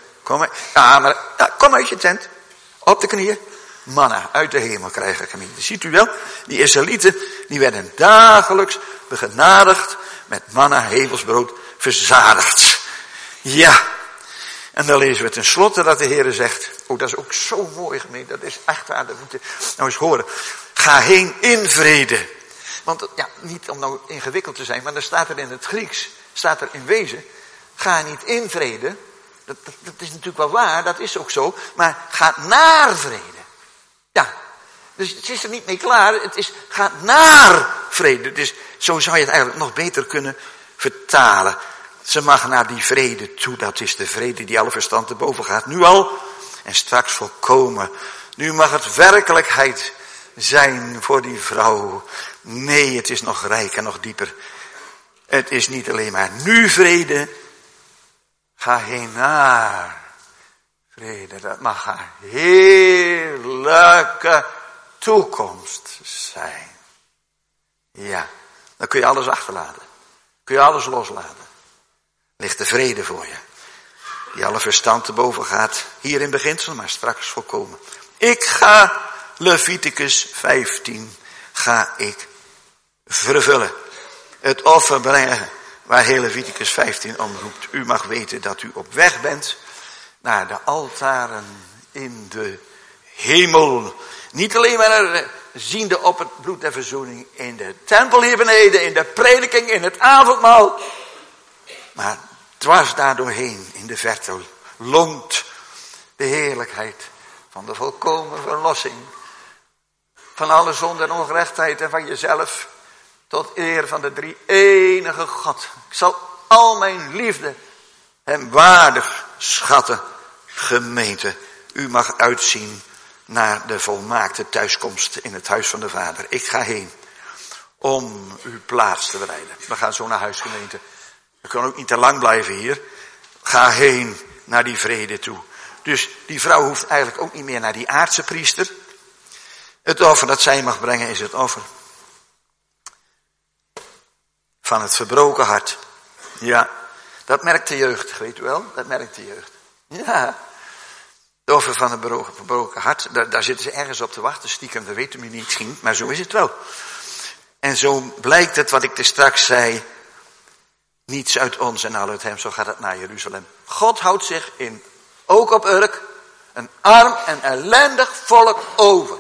Kom uit je tent. Op de knieën. Manna uit de hemel krijgen, gemeente. Ziet u wel? Die Israëlieten, die werden dagelijks begenadigd met manna, hemelsbrood, verzadigd. Ja. En dan lezen we tenslotte dat de Heer zegt, oh, dat is ook zo mooi, gemeente, dat is echt waar, dat moet je nou eens horen. Ga heen in vrede. Want ja, niet om nou ingewikkeld te zijn, maar dan staat er in het Grieks, staat er in wezen, ga niet in vrede. Dat is natuurlijk wel waar, dat is ook zo, maar ga naar vrede. Ja, dus het is er niet mee klaar, het is, ga naar vrede. Dus zo zou je het eigenlijk nog beter kunnen vertalen. Ze mag naar die vrede toe, dat is de vrede die alle verstand te boven gaat. Nu al en straks volkomen. Nu mag het werkelijkheid zijn voor die vrouw. Nee, het is nog rijk en nog dieper. Het is niet alleen maar nu vrede. Ga heen naar vrede. Dat mag haar heerlijke toekomst zijn. Ja, dan kun je alles achterlaten. Kun je alles loslaten. Ligt de vrede voor je. Die alle verstand te boven gaat. Hier in beginsel, maar straks volkomen. Ik ga, Leviticus 15, ga ik vervullen. Het offer brengen waar heel Leviticus 15 om roept. U mag weten dat u op weg bent naar de altaren in de hemel. Niet alleen maar ziende op het bloed der verzoening in de tempel hier beneden, in de prediking, in het avondmaal. Maar dwars daardoorheen in de verte longt de heerlijkheid van de volkomen verlossing. Van alle zonde en ongerechtheid en van jezelf tot eer van de drie-enige God. Ik zal al mijn liefde hem waardig schatten, gemeente. U mag uitzien naar de volmaakte thuiskomst in het huis van de Vader. Ik ga heen om uw plaats te bereiden. We gaan zo naar huis, gemeente. We kunnen ook niet te lang blijven hier. Ga heen naar die vrede toe. Dus die vrouw hoeft eigenlijk ook niet meer naar die aardse priester. Het offer dat zij mag brengen is het offer van het verbroken hart. Ja, dat merkt de jeugd, weet u wel? Dat merkt de jeugd. Ja, het offer van het verbroken hart, daar zitten ze ergens op te wachten, stiekem, dat weten we niet misschien, maar zo is het wel. En zo blijkt het wat ik er straks zei, niets uit ons en al uit hem, zo gaat het naar Jeruzalem. God houdt zich ook op Urk, een arm en ellendig volk over.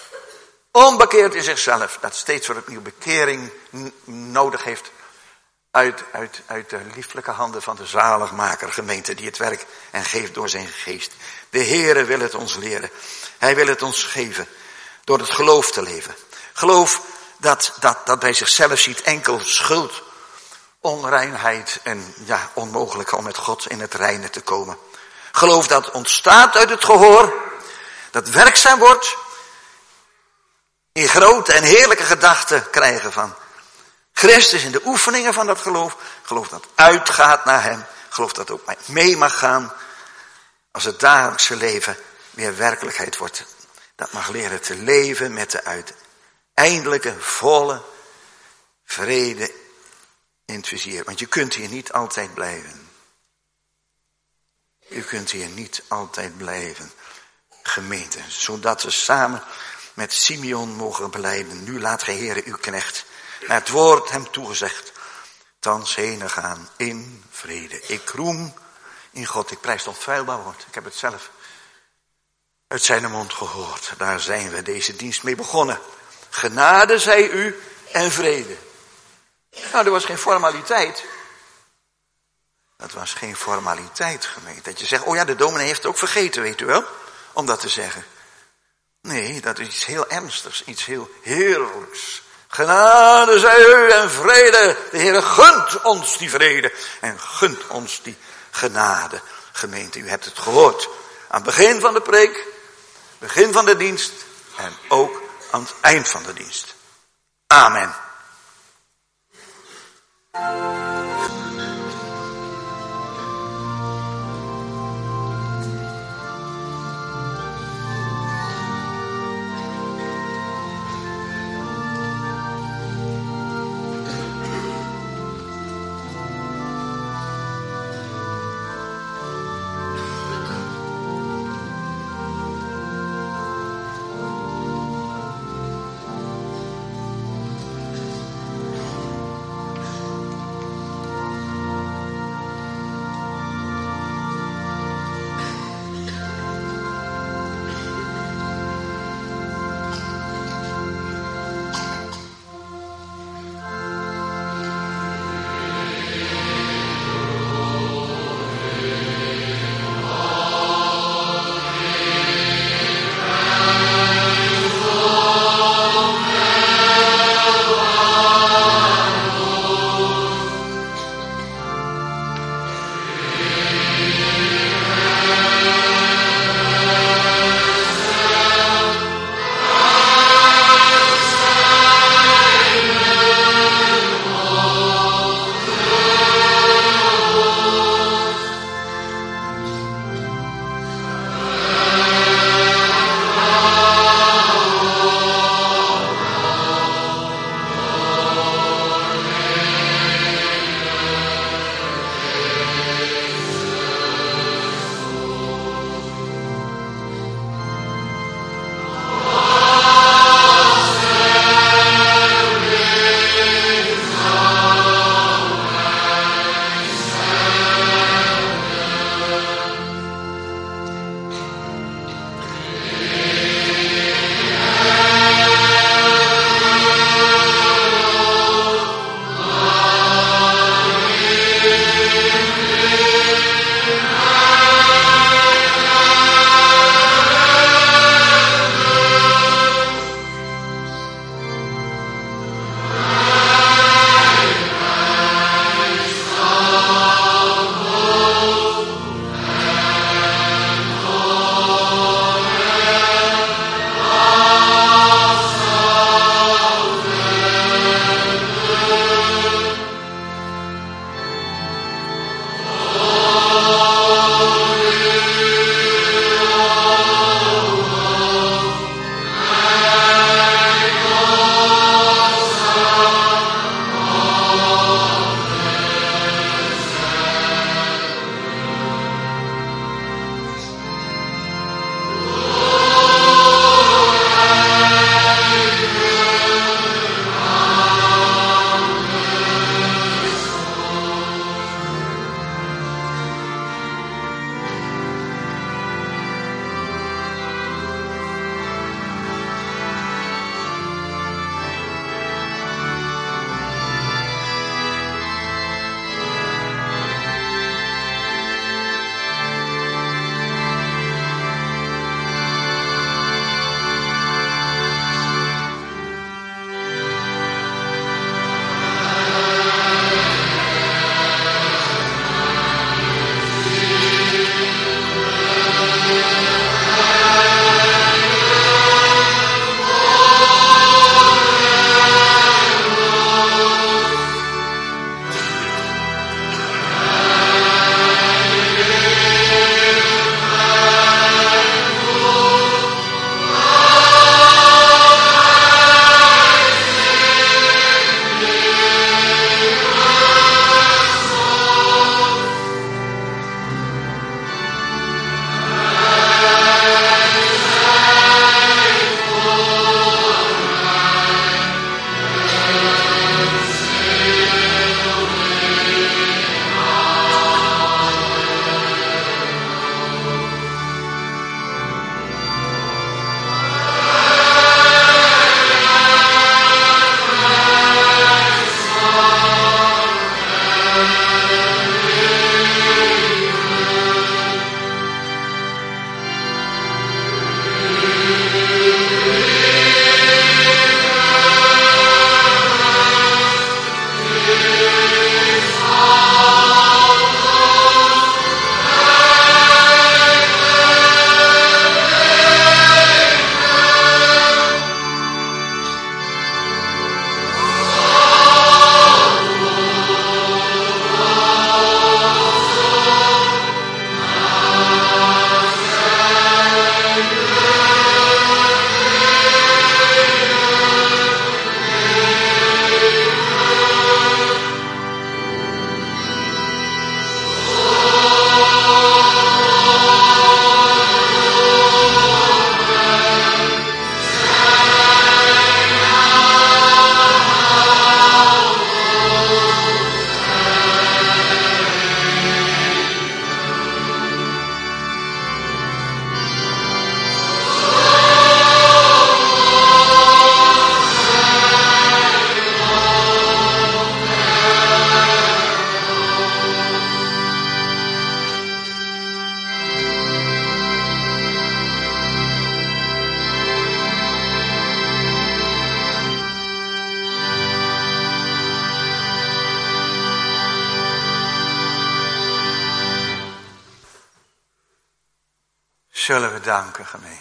Onbekeerd in zichzelf, dat steeds weer opnieuw bekering nodig heeft. uit de lieflijke handen van de zaligmaker, gemeente, die het werk en geeft door zijn geest. De Heere wil het ons leren. Hij wil het ons geven door het geloof te leven. Geloof dat bij zichzelf ziet enkel schuld, onreinheid en onmogelijk om met God in het reine te komen. Geloof dat ontstaat uit het gehoor, dat werkzaam wordt in grote en heerlijke gedachten krijgen van Christus in de oefeningen van dat geloof. Geloof dat uitgaat naar hem. Geloof dat ook mee mag gaan als het dagelijkse leven weer werkelijkheid wordt. Dat mag leren te leven met de uiteindelijke volle vrede in het vizier. Want je kunt hier niet altijd blijven. U kunt hier niet altijd blijven, gemeente. Zodat we samen met Simeon mogen belijden. Nu laat gij Heere uw knecht naar het woord hem toegezegd, thans heen gaan in vrede. Ik roem in God, ik prijs het onfeilbaar woord. Ik heb het zelf uit zijn mond gehoord. Daar zijn we deze dienst mee begonnen. Genade zij u en vrede. Nou, er was geen formaliteit. Dat was geen formaliteit, gemeente. Dat je zegt, oh ja, de dominee heeft het ook vergeten, weet u wel, om dat te zeggen. Nee, dat is iets heel ernstigs, iets heel heerlijks. Genade zij u en vrede. De Heere gunt ons die vrede en gunt ons die genade. Gemeente, u hebt het gehoord. Aan het begin van de preek, begin van de dienst en ook aan het eind van de dienst. Amen. Zullen we danken, gemeente.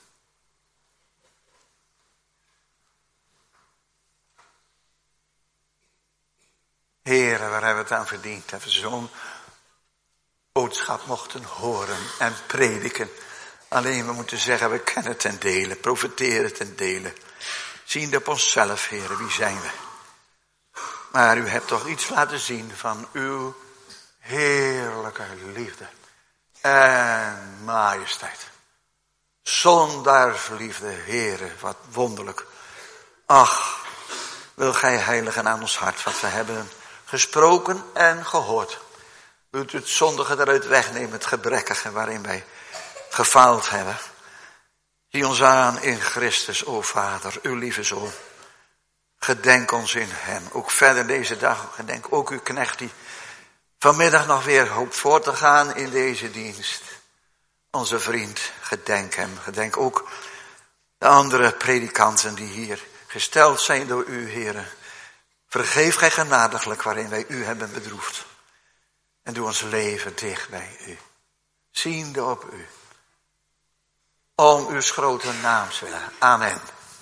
Heren, waar hebben we het aan verdiend? Dat we zo'n boodschap mochten horen en prediken. Alleen we moeten zeggen, we kennen het ten dele, profiteren ten dele. Zien op onszelf, heren, wie zijn we? Maar u hebt toch iets laten zien van uw heerlijke liefde en majesteit. Zondaarsliefde, heren, wat wonderlijk. Ach, wil gij heiligen aan ons hart, wat we hebben gesproken en gehoord. Wilt u het zondige eruit wegnemen, het gebrekkige waarin wij gefaald hebben. Zie ons aan in Christus, o Vader, uw lieve Zoon. Gedenk ons in hem. Ook verder deze dag, gedenk ook uw knecht die vanmiddag nog weer hoopt voor te gaan in deze dienst. Onze vriend, gedenk hem. Gedenk ook de andere predikanten die hier gesteld zijn door u, heren. Vergeef gij genadiglijk waarin wij u hebben bedroefd. En doe ons leven dicht bij u. Ziende op u. Om uw grote naams willen. Amen.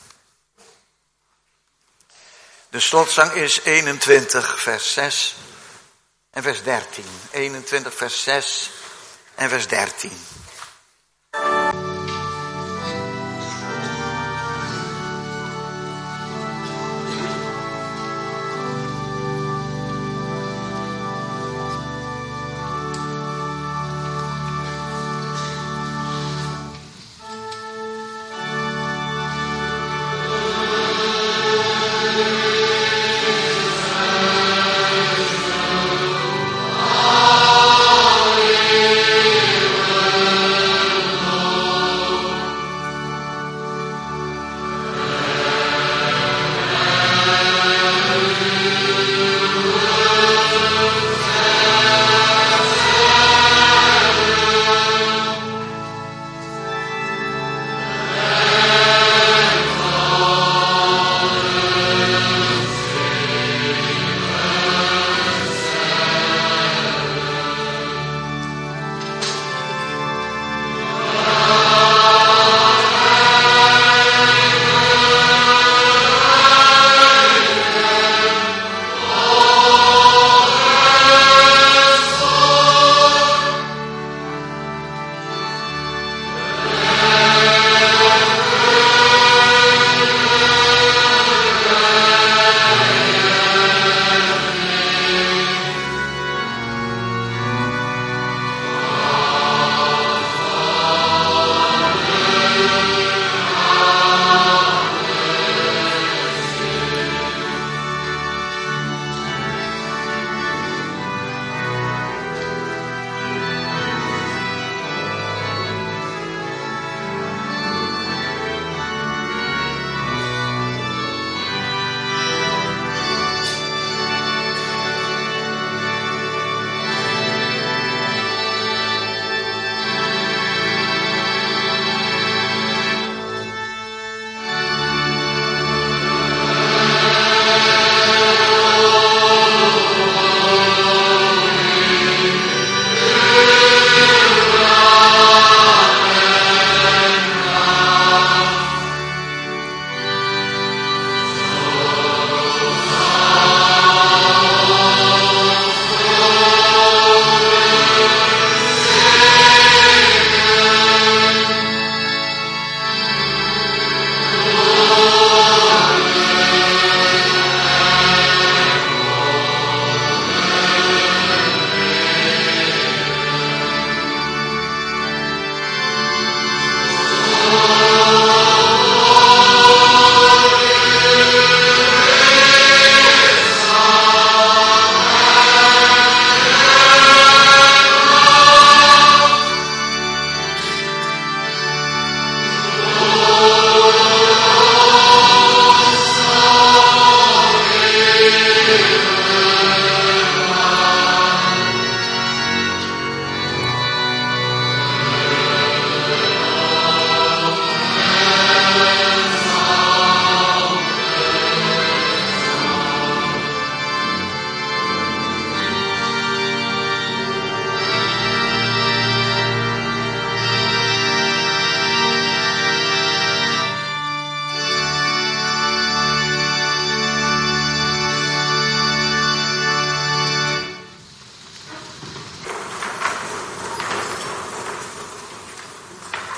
De slotzang is 21 vers 6 en vers 13. 21 vers 6 en vers 13. Alleluia.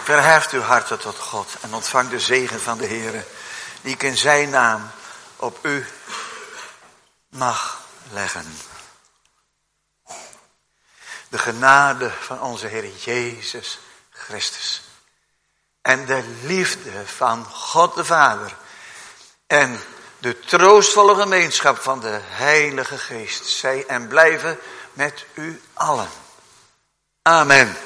Verheft uw harten tot God en ontvang de zegen van de Heere, die ik in zijn naam op u mag leggen. De genade van onze Heer Jezus Christus en de liefde van God de Vader en de troostvolle gemeenschap van de Heilige Geest zij en blijven met u allen. Amen.